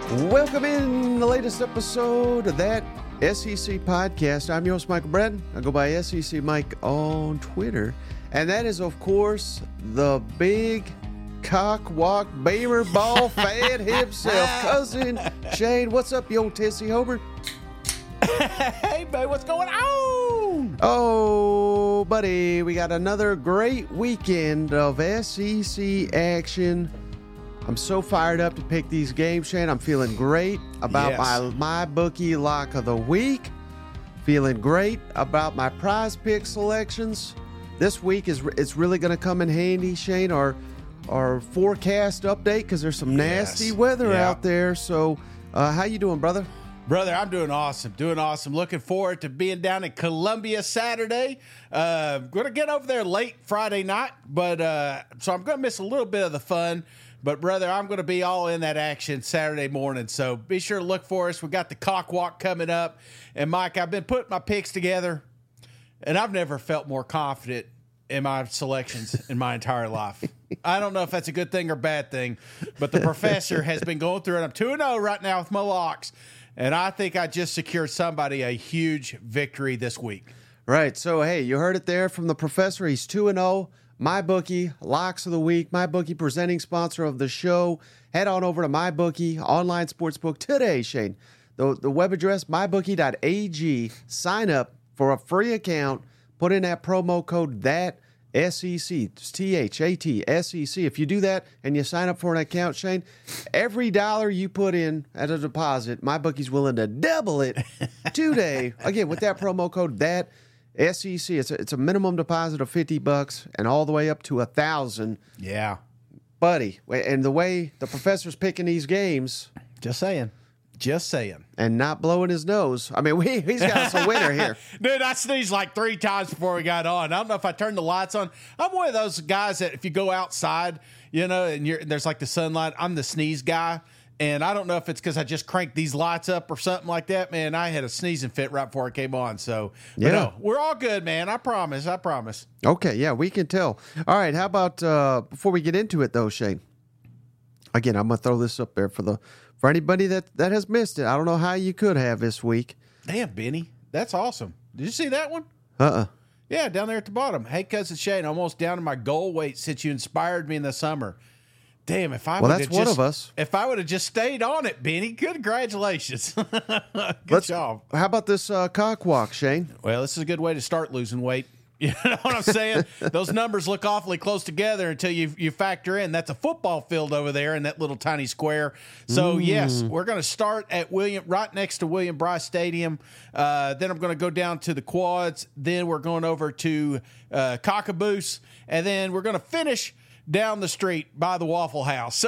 Welcome in the latest episode of that SEC podcast. I'm your host, Michael Bratton. I go by SEC Mike on Twitter. And that is, of course, the big cock-walk beamer ball fan himself, Cousin Shane. What's up, you old Tennessee Homer? Hey, babe, what's going on? Oh, buddy, we got another great weekend of SEC action. I'm so fired up to pick these games, Shane. I'm feeling great about my bookie lock of the week. Feeling great about my prize pick selections. This week it's really going to come in handy, Shane. Our forecast update, because there's some nasty weather out there. So, how you doing, brother? Brother, I'm doing awesome. Looking forward to being down in Columbia Saturday. Going to get over there late Friday night, but so I'm going to miss a little bit of the fun. But, brother, I'm going to be all in that action Saturday morning. So be sure to look for us. We got the cock walk coming up. And, Mike, I've been putting my picks together, and I've never felt more confident in my selections in my entire life. I don't know if that's a good thing or bad thing, but the professor has been going through it. I'm 2-0 right now with my locks, and I think I just secured somebody a huge victory this week. Right. So, hey, you heard it there from the professor. He's 2-0. MyBookie, locks of the week. MyBookie, presenting sponsor of the show. Head on over to MyBookie, online sportsbook today, Shane. The web address, mybookie.ag. Sign up for a free account. Put in that promo code THAT-SEC. It's THAT-SEC. If you do that and you sign up for an account, Shane, every dollar you put in as a deposit, MyBookie's willing to double it today. Again, with that promo code THAT-SEC. It's a minimum deposit of $50 and all the way up to $1,000. Yeah. Buddy, and the way the professor's picking these games. Just saying. And not blowing his nose. I mean, he's got us a winner here. Dude, I sneezed like 3 times before we got on. I don't know if I turned the lights on. I'm one of those guys that if you go outside, and there's like the sunlight, I'm the sneeze guy. And I don't know if it's because I just cranked these lights up or something like that, man. I had a sneezing fit right before I came on. So, no, we're all good, man. I promise. Okay, yeah, we can tell. All right, how about before we get into it, though, Shane? Again, I'm going to throw this up there for anybody that has missed it. I don't know how you could have this week. Damn, Benny. That's awesome. Did you see that one? Yeah, down there at the bottom. Hey, Cousin Shane, almost down to my goal weight since you inspired me in the summer. Damn, if I would have one of us. If I would have just stayed on it, Benny, congratulations. Good job. How about this cock walk, Shane? Well, this is a good way to start losing weight. You know what I'm saying? Those numbers look awfully close together until you factor in that's a football field over there in that little tiny square. So, yes, we're going to start at right next to William Bryce Stadium. Then I'm going to go down to the quads. Then we're going over to Cockaboose. And then we're going to finish down the street by the Waffle House.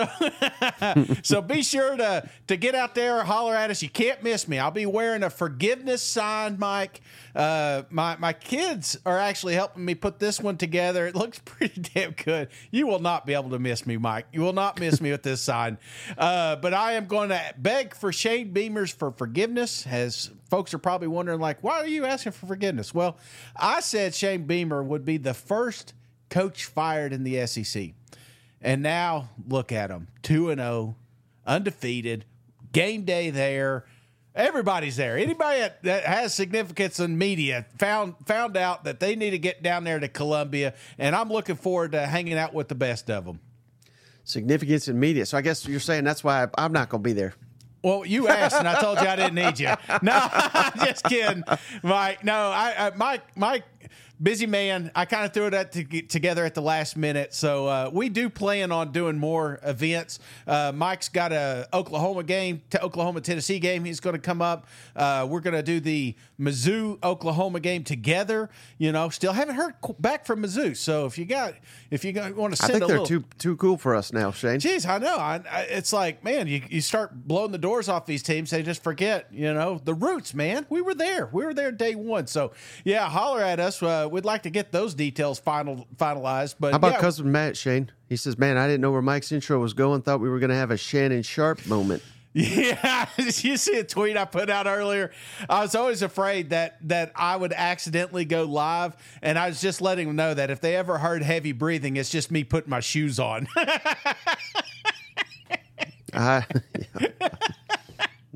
So be sure to get out there, holler at us. You can't miss me. I'll be wearing a forgiveness sign, Mike. My kids are actually helping me put this one together. It looks pretty damn good. You will not be able to miss me, Mike. You will not miss me with this sign. But I am going to beg for Shane Beamers for forgiveness, as folks are probably wondering, like, why are you asking for forgiveness? Well, I said Shane Beamer would be the first coach fired in the SEC. And now look at him, 2-0, undefeated, game day there. Everybody's there. Anybody that has significance in media found out that they need to get down there to Columbia, and I'm looking forward to hanging out with the best of them. Significance in media. So I guess you're saying that's why I'm not going to be there. Well, you asked, and I told you I didn't need you. No, I'm just kidding, Mike. No, Mike, busy man. I kind of threw it together at the last minute. So we do plan on doing more events. Mike's got a Oklahoma-Tennessee game. He's going to come up. We're going to do the Mizzou-Oklahoma game together. Still haven't heard back from Mizzou. So if you want to send I think they're too cool for us now, Shane. Jeez, I know. It's like, man, you start blowing the doors off these teams, they just forget, the roots, man. We were there day one. So, yeah, holler at us. We'd like to get those details finalized. But how about cousin Matt, Shane? He says, man, I didn't know where Mike's intro was going. Thought we were going to have a Shannon Sharp moment. Yeah, did you see a tweet I put out earlier? I was always afraid that I would accidentally go live, and I was just letting them know that if they ever heard heavy breathing, it's just me putting my shoes on.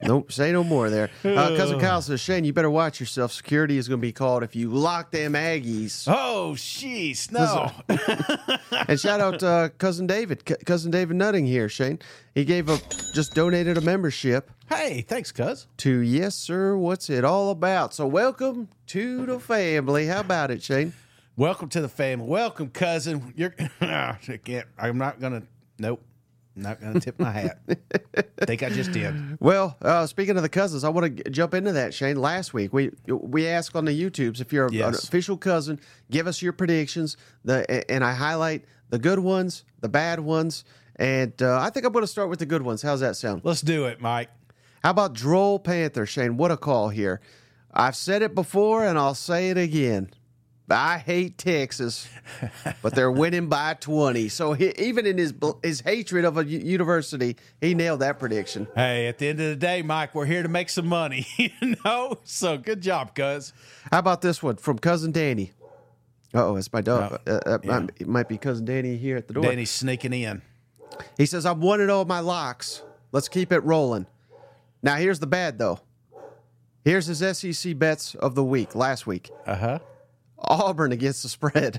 Nope, say no more there. Cousin Kyle says, Shane, you better watch yourself. Security is going to be called if you lock them Aggies. Oh, jeez, no. And shout out to Cousin David. Cousin David Nutting here, Shane. He just donated a membership. Hey, thanks, cuz. To Yes, Sir, What's It All About? So welcome to the family. How about it, Shane? Welcome to the family. Welcome, cousin. I'm not going to, nope. Not going to tip my hat. Think I just did. Well, speaking of the cousins, I want to jump into that, Shane. Last week, we asked on the YouTubes, if you're an official cousin, give us your predictions. And I highlight the good ones, the bad ones, and I think I'm going to start with the good ones. How's that sound? Let's do it, Mike. How about Droll Panther, Shane? What a call here. I've said it before, and I'll say it again. I hate Texas, but they're winning by 20. So even in his hatred of a university, he nailed that prediction. Hey, at the end of the day, Mike, we're here to make some money, So good job, cuz. How about this one from Cousin Danny? Uh-oh, it's my dog. It might be Cousin Danny here at the door. Danny's sneaking in. He says, I'm 1-0 my locks. Let's keep it rolling. Now, here's the bad, though. Here's his SEC bets of the week, last week. Uh-huh. Auburn against the spread.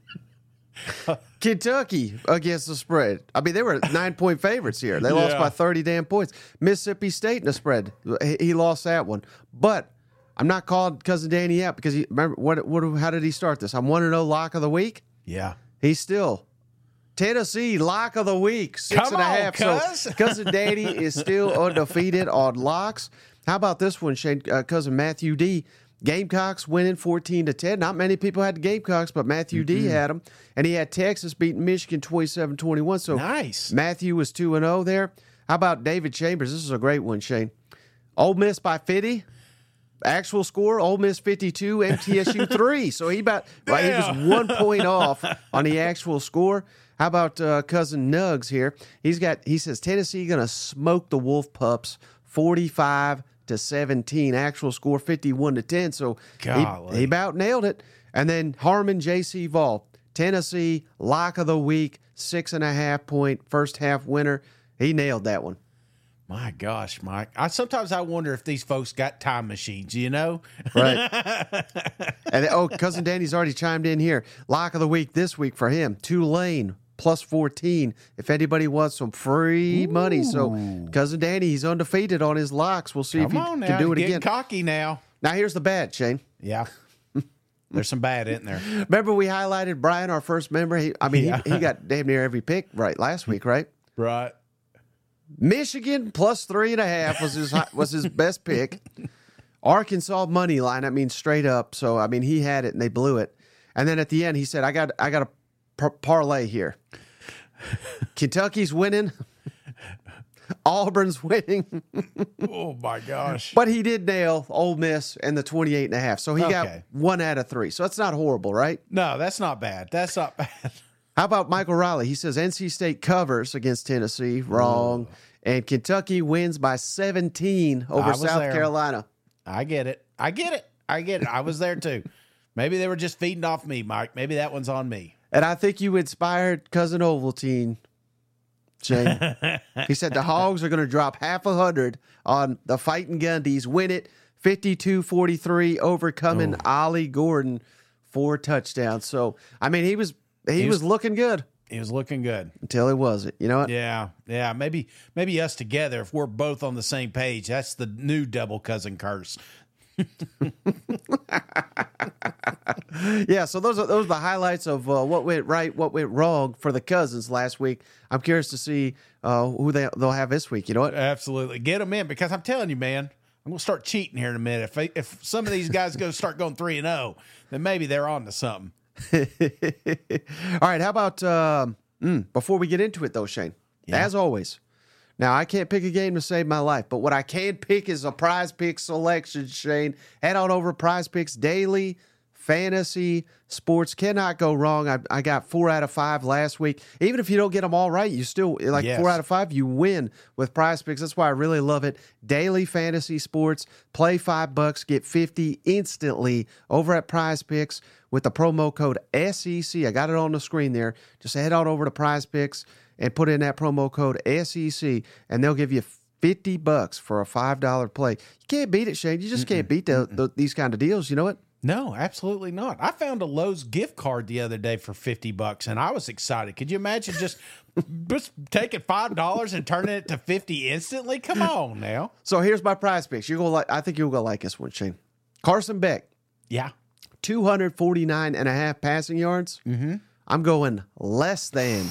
Kentucky against the spread. I mean, they were 9-point favorites here. They lost by 30 damn points. Mississippi State in the spread. He lost that one. But I'm not calling Cousin Danny out because remember how did he start this? I'm 1-0 lock of the week. Yeah. He's still Tennessee lock of the week. 6.5. So Cousin Danny is still undefeated on locks. How about this one, Shane? Cousin Matthew D. Gamecocks winning 14-10. Not many people had the Gamecocks, but Matthew D had them. And he had Texas beating Michigan 27-21. So nice. Matthew was 2-0 there. How about David Chambers? This is a great one, Shane. Ole Miss by 50. Actual score, Ole Miss 52, MTSU 3. So he was 1 point off on the actual score. How about Cousin Nugs here? He says Tennessee going to smoke the Wolf Pups 45-17. Actual score 51-10. So he about nailed it. And then Harmon J.C. Vol, Tennessee lock of the week, 6.5 point first half winner. He nailed that one. My gosh, Mike. Sometimes I wonder if these folks got time machines, Right. And Cousin Danny's already chimed in here. Lock of the week this week for him. Tulane plus 14. If anybody wants some free money. So Cousin Danny, he's undefeated on his locks. We'll see if he can do it again. Cocky now. Now here's the bad, Shane. Yeah. There's some bad in there. Remember we highlighted Brian, our first member? He got damn near every pick right last week, right? Right. Michigan plus 3.5 was his best pick. Arkansas money line, I mean straight up. So I mean he had it and they blew it. And then at the end he said, I got a parlay here. Kentucky's winning. Auburn's winning. Oh my gosh. But he did nail Ole Miss and the 28.5. So he got 1 out of 3. So that's not horrible, right? No, that's not bad. That's not bad. How about Michael Riley? He says NC State covers against Tennessee. Wrong. And Kentucky wins by 17 over South Carolina. I get it. I was there too. Maybe they were just feeding off me, Mike. Maybe that one's on me. And I think you inspired Cousin Ovaltine, Shane. He said the Hogs are going to drop 500 on the Fighting Gundies. Win it 52-43, overcoming Ollie Gordon 4 touchdowns. So, I mean, he was looking good. He was looking good. Until he wasn't. You know what? Yeah. Maybe us together, if we're both on the same page, that's the new double cousin curse. Yeah, so those are the highlights of what went right, what went wrong for the cousins last week. I'm curious to see who they'll have this week. You know what? Absolutely. Get them in because I'm telling you, man, I'm going to start cheating here in a minute. If some of these guys start going 3-0, then maybe they're on to something. All right, how about before we get into it, though, Shane, as always, now I can't pick a game to save my life, but what I can pick is a Prize Picks selection, Shane. Head on over to Prize Picks Daily Fantasy Sports. Cannot go wrong. I got 4 out of 5 last week. Even if you don't get them all right, you still, 4 out of 5, you win with Prize Picks. That's why I really love it. Daily Fantasy Sports. Play $5, get 50 instantly over at Prize Picks with the promo code SEC. I got it on the screen there. Just head on over to Prize Picks and put in that promo code SEC, and they'll give you $50 for a $5 play. You can't beat it, Shane. You just can't beat these kind of deals. You know what? No, absolutely not. I found a Lowe's gift card the other day for $50, and I was excited. Could you imagine just taking $5 and turning it to $50 instantly? Come on now. So here's my prize picks. I think you're gonna like this one, Shane. Carson Beck, Yeah. 249.5 passing yards. Mm-hmm. I'm going less than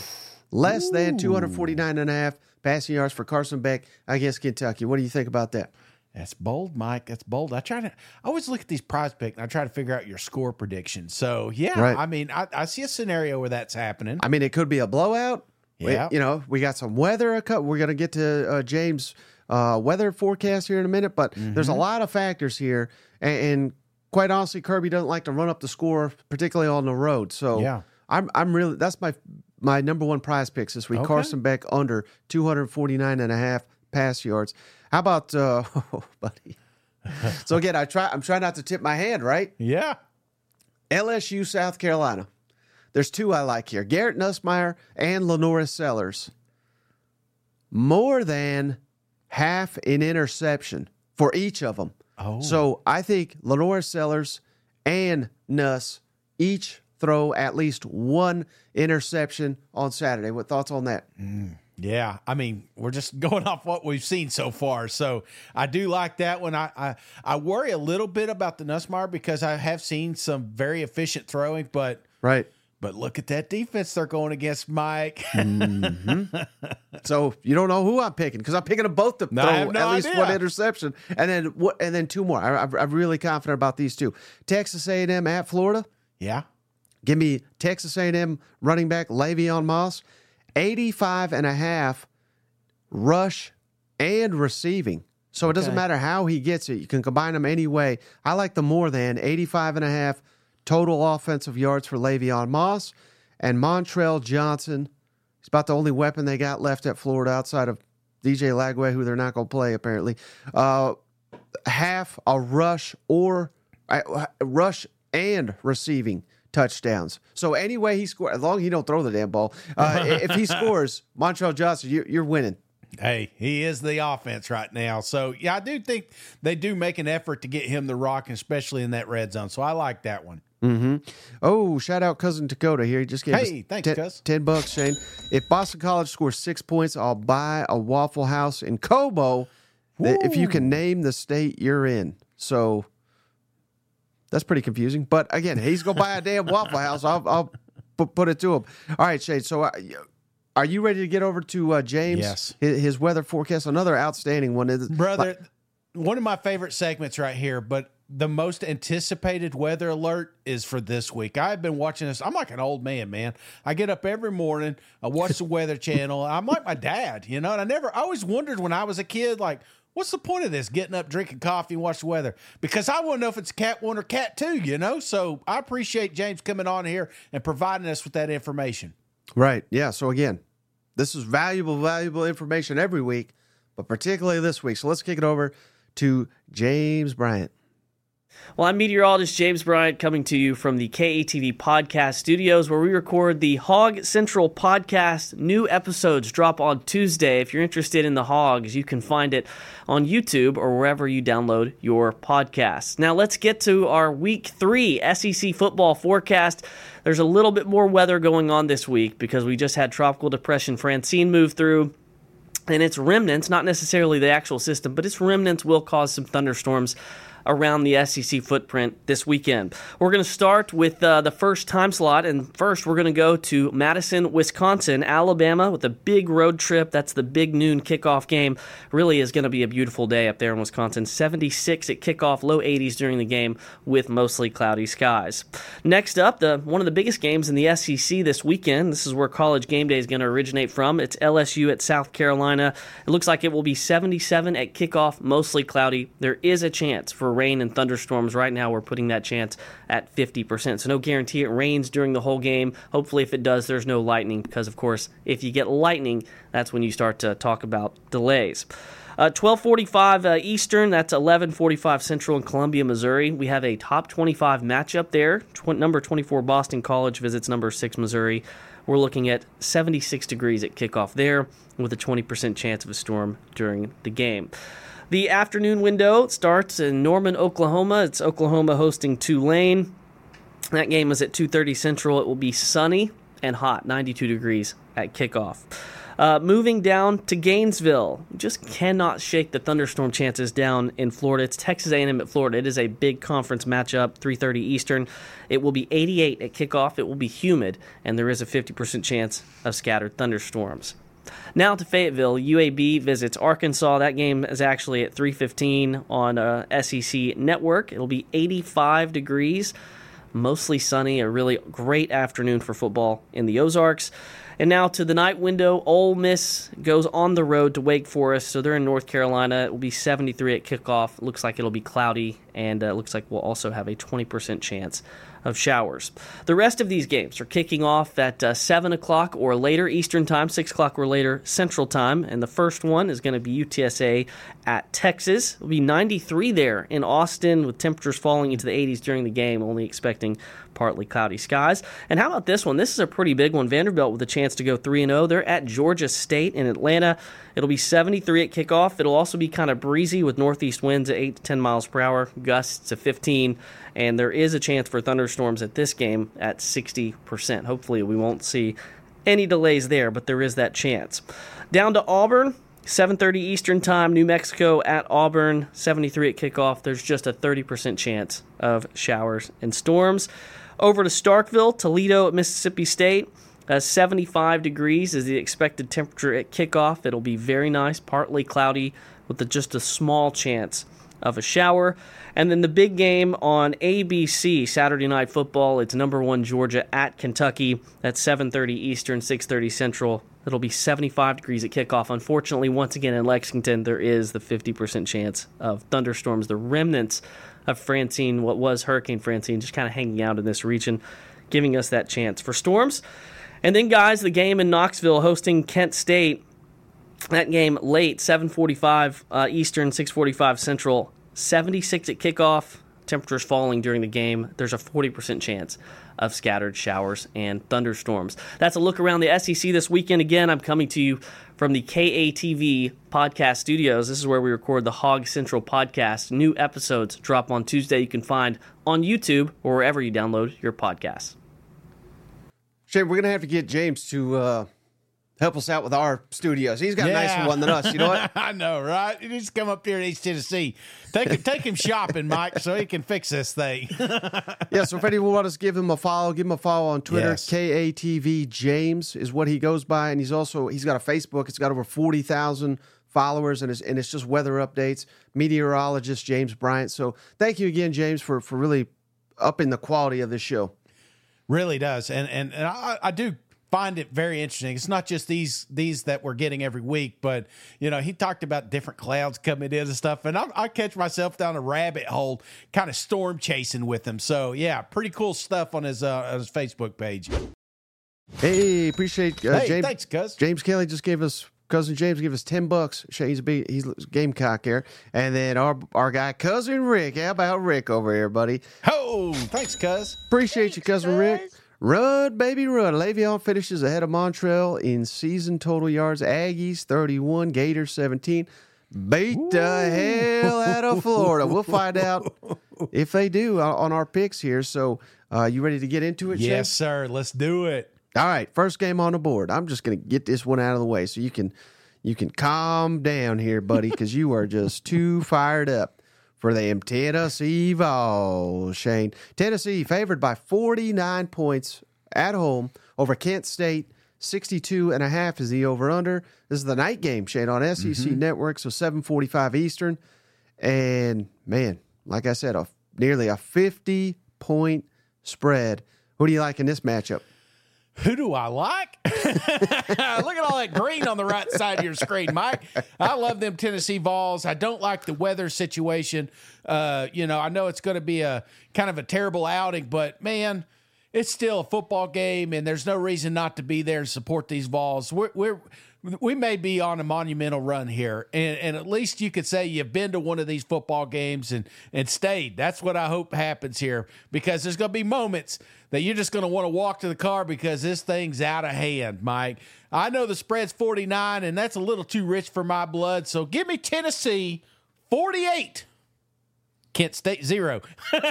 249.5 passing yards for Carson Beck against Kentucky. What do you think about that? That's bold, Mike. That's bold. I always look at these prize picks and I try to figure out your score prediction. So yeah, Right. I mean, I see a scenario where that's happening. I mean, it could be a blowout. Yeah. We got some weather. We're going to get to James' weather forecast here in a minute, but there's a lot of factors here. And quite honestly, Kirby doesn't like to run up the score, particularly on the road. So Yeah. I'm really, that's my number one prize picks this week. Okay. Carson Beck under 249.5 pass yards. How about, buddy? So again, I'm trying not to tip my hand, right? Yeah. LSU, South Carolina. There's two I like here. Garrett Nussmeier and Lenora Sellers. More than half an interception for each of them. Oh. So I think Lenora Sellers and Nuss each throw at least one interception on Saturday. What thoughts on that? Yeah, I mean, we're just going off what we've seen so far. So I do like that one. I worry a little bit about the Nussmeier because I have seen some very efficient throwing, but Right. look at that defense they're going against, Mike. So you don't know who I'm picking because I'm picking them both to No, throw I have no at least idea. one interception, and then two more. I'm really confident about these two. Texas A&M at Florida. Yeah. Give me Texas A&M running back Le'Veon Moss, 85.5 rush and receiving. So it doesn't Okay. matter how he gets it. You can combine them any way. I like the more than 85.5 total offensive yards for Le'Veon Moss. And Montrell Johnson, he's about the only weapon they got left at Florida outside of DJ Lagway, who they're not going to play apparently. Half a rush or rush and receiving touchdowns. So any way he scores, as long as he don't throw the damn ball, if he scores, Montrell Johnson, you're winning. Hey, he is the offense right now. So, yeah, I do think they do make an effort to get him the rock, especially in that red zone. So I like that one. Mm-hmm. Oh, shout out Cousin Dakota here. He just gave us Thanks, Cuz. $10, Shane. If Boston College scores 6 points, I'll buy a Waffle House in Cobo if you can name the state you're in. So that's pretty confusing. But again, he's going to buy a damn Waffle House. I'll put it to him. All right, Shane. So are you ready to get over to James? Yes. His weather forecast. Another outstanding one. Brother, one of my favorite segments right here, but the most anticipated weather alert is for this week. I've been watching this. I'm like an old man. I get up every morning. I watch the Weather Channel. I'm like my dad, and I always wondered when I was a kid, like, what's the point of this? Getting up, drinking coffee, and watch the weather? Because I want to know if it's Cat 1 or Cat 2, So I appreciate James coming on here and providing us with that information. Right. Yeah. So again, this is valuable information every week, but particularly this week. So let's kick it over to James Bryant. Well, I'm meteorologist James Bryant coming to you from the KATV podcast studios where we record the Hog Central podcast. New episodes drop on Tuesday. If you're interested in the Hogs, you can find it on YouTube or wherever you download your podcasts. Now let's get to our Week 3 SEC football forecast. There's a little bit more weather going on this week because we just had Tropical Depression Francine move through. And its remnants, not necessarily the actual system, but its remnants will cause some thunderstorms around the SEC footprint this weekend. We're going to start with the first time slot, and first we're going to go to Madison, Wisconsin, Alabama with a big road trip. That's the big noon kickoff game. Really is going to be a beautiful day up there in Wisconsin. 76 at kickoff, low 80s during the game with mostly cloudy skies. Next up, one of the biggest games in the SEC this weekend. This is where College Game Day is going to originate from. It's LSU at South Carolina. It looks like it will be 77 at kickoff, mostly cloudy. There is a chance for rain and thunderstorms. Right now we're putting that chance at 50%. So no guarantee it rains during the whole game. Hopefully if it does, there's no lightning because, of course, if you get lightning, that's when you start to talk about delays. 12:45 Eastern, that's 11:45 Central in Columbia, Missouri. We have a top 25 matchup there. Number 24 Boston College visits number 6 Missouri. We're looking at 76 degrees at kickoff there, with a 20% chance of a storm during the game. The afternoon window starts in Norman, Oklahoma. It's Oklahoma hosting Tulane. That game is at 2:30 Central. It will be sunny and hot, 92 degrees at kickoff. Moving down to Gainesville, just cannot shake the thunderstorm chances down in Florida. It's Texas A&M at Florida. It is a big conference matchup, 3:30 Eastern. It will be 88 at kickoff. It will be humid, and there is a 50% chance of scattered thunderstorms. Now to Fayetteville, UAB visits Arkansas. That game is actually at 3:15 on SEC Network. It'll be 85 degrees, mostly sunny, a really great afternoon for football in the Ozarks. And now to the night window, Ole Miss goes on the road to Wake Forest, so they're in North Carolina. It will be 73 at kickoff. It looks like it'll be cloudy, and it looks like we'll also have a 20% chance of showers. The rest of these games are kicking off at 7 o'clock or later Eastern Time, 6 o'clock or later Central Time, and the first one is going to be UTSA at Texas. It'll be 93 there in Austin with temperatures falling into the 80s during the game, only expecting partly cloudy skies. And how about this one? This is a pretty big one. Vanderbilt with a chance to go 3-0. They're at Georgia State in Atlanta. It'll be 73 at kickoff. It'll also be kind of breezy with northeast winds at 8 to 10 miles per hour, gusts to 15, and there is a chance for thunderstorms at this game at 60%. Hopefully we won't see any delays there, but there is that chance. Down to Auburn, 7:30 Eastern Time, New Mexico at Auburn, 73 at kickoff. There's just a 30% chance of showers and storms. Over to Starkville, Toledo at Mississippi State. 75 degrees is the expected temperature at kickoff. It'll be very nice, partly cloudy with just a small chance of a shower. And then the big game on ABC, Saturday Night Football, it's number 1 Georgia at Kentucky. That's 7:30 Eastern, 6:30 Central. It'll be 75 degrees at kickoff. Unfortunately, once again in Lexington, there is the 50% chance of thunderstorms. The remnants of Francine, what was Hurricane Francine, just kind of hanging out in this region, giving us that chance for storms. And then, guys, the game in Knoxville hosting Kent State. That game late, 7:45 Eastern, 6:45 Central. 76 at kickoff. Temperatures falling during the game. There's a 40% chance of scattered showers and thunderstorms. That's a look around the SEC this weekend. Again, I'm coming to you from the KATV podcast studios. This is where we record the Hog Central podcast. New episodes drop on Tuesday. You can find on YouTube or wherever you download your podcasts. Shane, we're going to have to get James to help us out with our studios. He's got a nicer one than us. You know what? I know, right? He needs to come up here to East Tennessee. Take him shopping, Mike, so he can fix this thing. Yeah, so if anyone wants to give him a follow on Twitter. Yes. KATV James is what he goes by, and he's got a Facebook. It's got over 40,000 followers, and it's just weather updates. Meteorologist James Bryant. So thank you again, James, for really upping the quality of this show. Really does, and I do find it very interesting. It's not just these that we're getting every week, but he talked about different clouds coming in and stuff, and I catch myself down a rabbit hole, kind of storm chasing with them. So yeah, pretty cool stuff on his Facebook page. Hey, appreciate James. Thanks, cuz. James Kelly just gave us. Cousin James gave us $10. He's Gamecock there. And then our guy, Cousin Rick. How about Rick over here, buddy? Oh, thanks, cuz. Appreciate you, Cousin Rick. Run, baby, run. Le'Veon finishes ahead of Montreal in season total yards. Aggies 31, Gators 17. Beat the hell out of Florida. We'll find out if they do on our picks here. So you ready to get into it, Shane? Yes, sir. Let's do it. All right, first game on the board. I'm just going to get this one out of the way so you can calm down here, buddy, because you are just too fired up for them Tennessee Vols, Shane. Tennessee favored by 49 points at home over Kent State. 62.5 is the over-under. This is the night game, Shane, on SEC Network, so 7:45 Eastern. And, man, like I said, nearly a 50-point spread. Who do you like in this matchup? Who do I like? Look at all that green on the right side of your screen, Mike. I love them Tennessee Vols. I don't like the weather situation. I know it's going to be a kind of a terrible outing, but, man, it's still a football game, and there's no reason not to be there and support these Vols. we may be on a monumental run here, and at least you could say you've been to one of these football games and stayed. That's what I hope happens here, because there's going to be moments that you're just going to want to walk to the car because this thing's out of hand, Mike. I know the spread's 49, and that's a little too rich for my blood, so give me Tennessee 48. Kent State 0.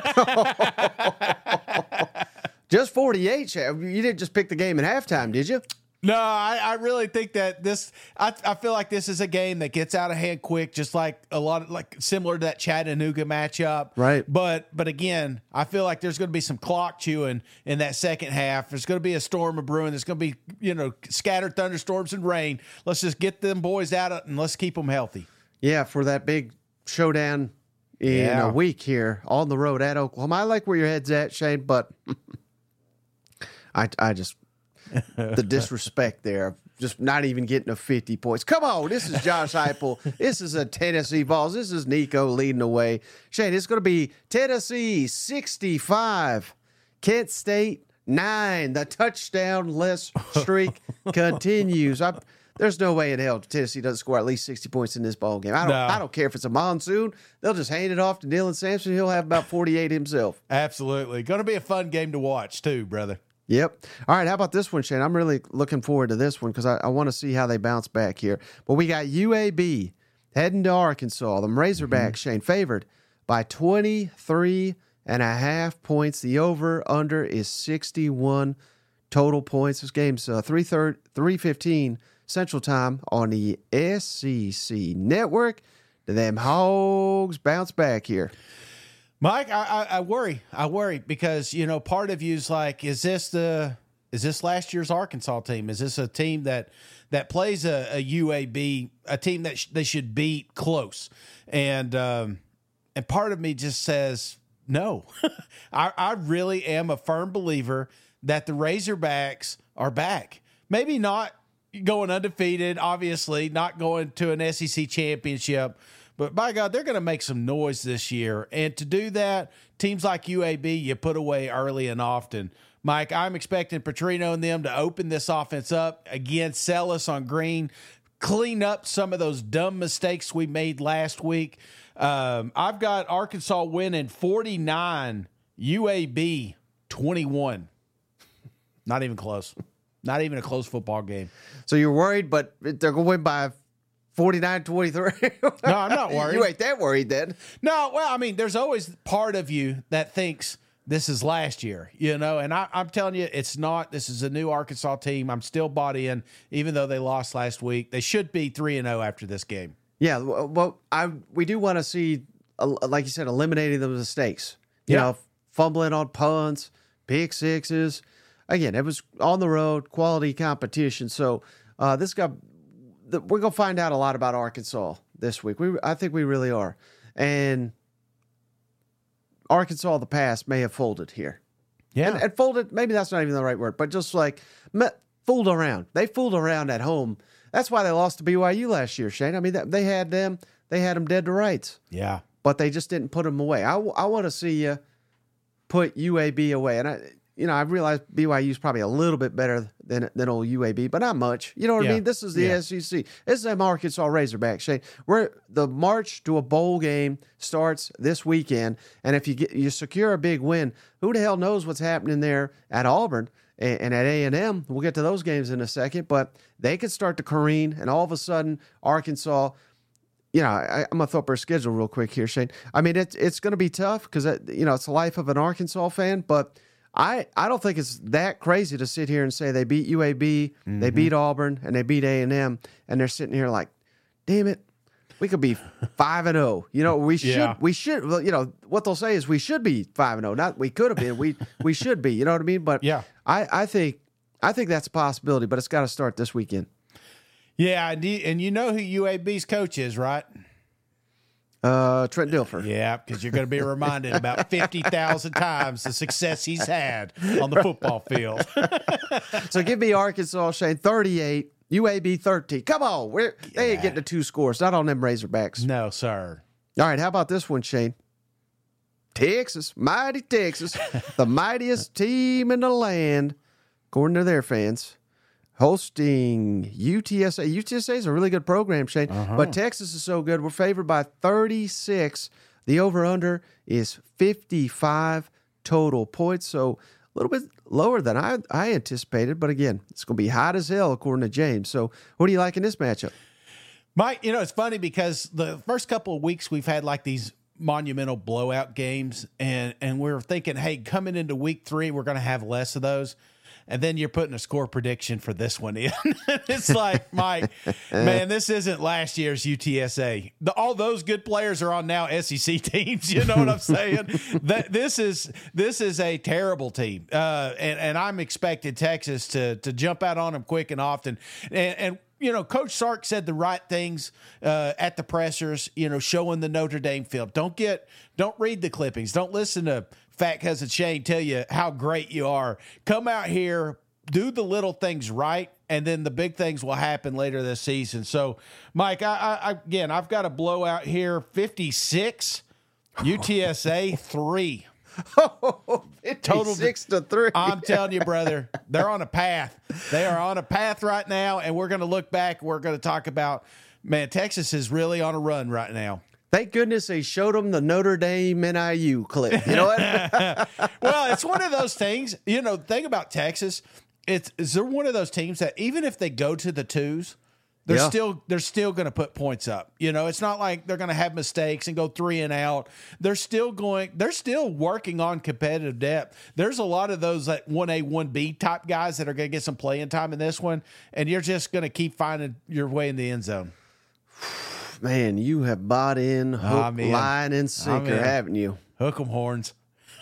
Just 48, Shane. You didn't just pick the game at halftime, did you? No, I really think that I feel like this is a game that gets out of hand quick, just like similar to that Chattanooga matchup. Right. But again, I feel like there's going to be some clock chewing in that second half. There's going to be a storm of brewing. There's going to be, scattered thunderstorms and rain. Let's just get them boys out and let's keep them healthy. Yeah, for that big showdown in a week here on the road at Oklahoma. I like where your head's at, Shane, but I just the disrespect there, just not even getting to 50 points. Come on, this is Josh Heupel. This is a Tennessee Vols. This is Nico leading the way. Shane, it's going to be Tennessee 65, Kent State 9. The touchdown-less streak continues. There's no way in hell Tennessee doesn't score at least 60 points in this ball game. I don't care if it's a monsoon. They'll just hand it off to Dylan Sampson. He'll have about 48 himself. Absolutely. Going to be a fun game to watch too, brother. Yep. All right, how about this one, Shane? I'm really looking forward to this one because I want to see how they bounce back here. But we got UAB heading to Arkansas. The Razorbacks, Shane, favored by 23.5 points. The over-under is 61 total points. This game's 3:15 Central Time on the SEC Network. Do them Hogs bounce back here? Mike, I worry. I worry because, part of you's like, is this last year's Arkansas team? Is this a team that plays a UAB, a team that they should beat close? And part of me just says no. I really am a firm believer that the Razorbacks are back. Maybe not going undefeated, obviously, not going to an SEC championship, but by God, they're going to make some noise this year. And to do that, teams like UAB, you put away early and often. Mike, I'm expecting Petrino and them to open this offense up. Again, sell us on green, clean up some of those dumb mistakes we made last week. I've got Arkansas winning 49, UAB 21. Not even close. Not even a close football game. So you're worried, but they're going to win by 49-23. No, I'm not worried. You ain't that worried then. No, well, I mean, there's always part of you that thinks this is last year, and I'm telling you, it's not. This is a new Arkansas team. I'm still bought in, even though they lost last week. They should be 3-0 after this game. Yeah, well, we do want to see, like you said, eliminating the mistakes. Fumbling on punts, pick sixes. Again, it was on the road, quality competition. So we're going to find out a lot about Arkansas this week. I think we really are. And Arkansas of the past may have folded here. Yeah. And folded, maybe that's not even the right word, but just like fooled around. They fooled around at home. That's why they lost to BYU last year, Shane. I mean, they had them dead to rights. Yeah. But they just didn't put them away. I want to see you put UAB away. And I realize BYU is probably a little bit better than old UAB, but not much. You know what I mean? This is the SEC. This is them Arkansas Razorbacks, Shane. The march to a bowl game starts this weekend, and if you secure a big win, who the hell knows what's happening there at Auburn and at A&M? We'll get to those games in a second, but they could start to careen, and all of a sudden Arkansas. I'm going to throw up our schedule real quick here, Shane. I mean, it's going to be tough because it's the life of an Arkansas fan, but I don't think it's that crazy to sit here and say they beat UAB, they beat Auburn, and they beat A&M, and they're sitting here like, damn it, we could be 5-0. We should. Well, what they'll say is we should be 5-0. Not we could have been. We should be. You know what I mean? But yeah, I think that's a possibility, but it's got to start this weekend. Yeah, and you know who UAB's coach is, right? Trent Dilfer. Yeah, because you're going to be reminded about 50,000 times the success he's had on the football field. So give me Arkansas, Shane, 38, UAB 13. Come on. They ain't getting the 2 scores. Not on them Razorbacks. No, sir. All right, how about this one, Shane? Texas, mighty Texas, the mightiest team in the land, according to their fans, hosting UTSA. UTSA is a really good program, Shane, but Texas is so good. We're favored by 36. The over-under is 55 total points, so a little bit lower than I anticipated. But again, it's going to be hot as hell, according to James. So what do you like in this matchup? Mike, it's funny because the first couple of weeks we've had like these monumental blowout games, and we're thinking, hey, coming into week 3, we're going to have less of those. And then you're putting a score prediction for this one in. It's like, Mike, man, this isn't last year's UTSA. All those good players are on now SEC teams. You know what I'm saying? This is a terrible team, and I'm expecting Texas to jump out on them quick and often. And Coach Sark said the right things at the pressers. Showing the Notre Dame film. Don't read the clippings. Don't listen to Fat Cousin Shane tell you how great you are. Come out here, do the little things right, and then the big things will happen later this season. So, Mike, I've got a blowout here, 56, UTSA 3. 56-3. I'm telling you, brother, they're on a path. They are on a path right now, and we're going to look back. We're going to talk about, man, Texas is really on a run right now. Thank goodness they showed them the Notre Dame NIU clip. You know what? Well, it's one of those things. The thing about Texas, they're one of those teams that even if they go to the twos, they're still going to put points up. It's not like they're going to have mistakes and go 3 and out. They're still working on competitive depth. There's a lot of those like 1A, 1B type guys that are going to get some playing time in this one, and you're just going to keep finding your way in the end zone. Man, you have bought in hook, line, and sinker, haven't you? Hook 'em horns.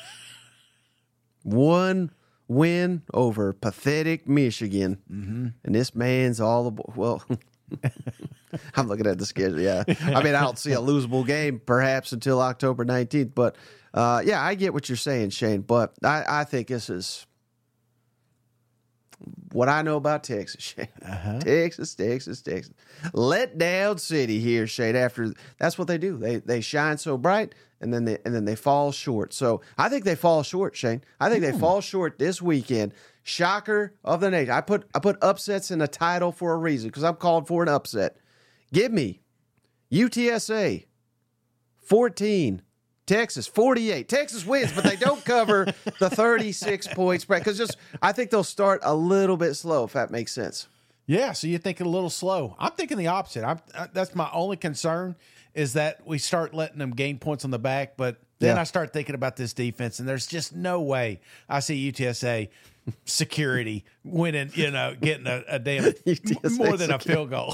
One win over pathetic Michigan. Mm-hmm. And this man's all aboard. Well, I'm looking at the schedule, yeah. I mean, I don't see a losable game perhaps until October 19th. But, yeah, I get what you're saying, Shane. But I think this is what I know about Texas, Shane. Texas. Let down city here, Shane. After that's what they do. They shine so bright, and then they fall short. So I think they fall short, Shane. I think they fall short this weekend. Shocker of the nation. I put upsets in the title for a reason because I'm called for an upset. Give me UTSA 14. Texas, 48. Texas wins, but they don't cover the 36 point spread because I think they'll start a little bit slow, if that makes sense. Yeah, so you're thinking a little slow. I'm thinking the opposite. That's my only concern is that we start letting them gain points on the back, but then I start thinking about this defense, and there's just no way I see UTSA security winning, getting a damn UTSA more than a field goal.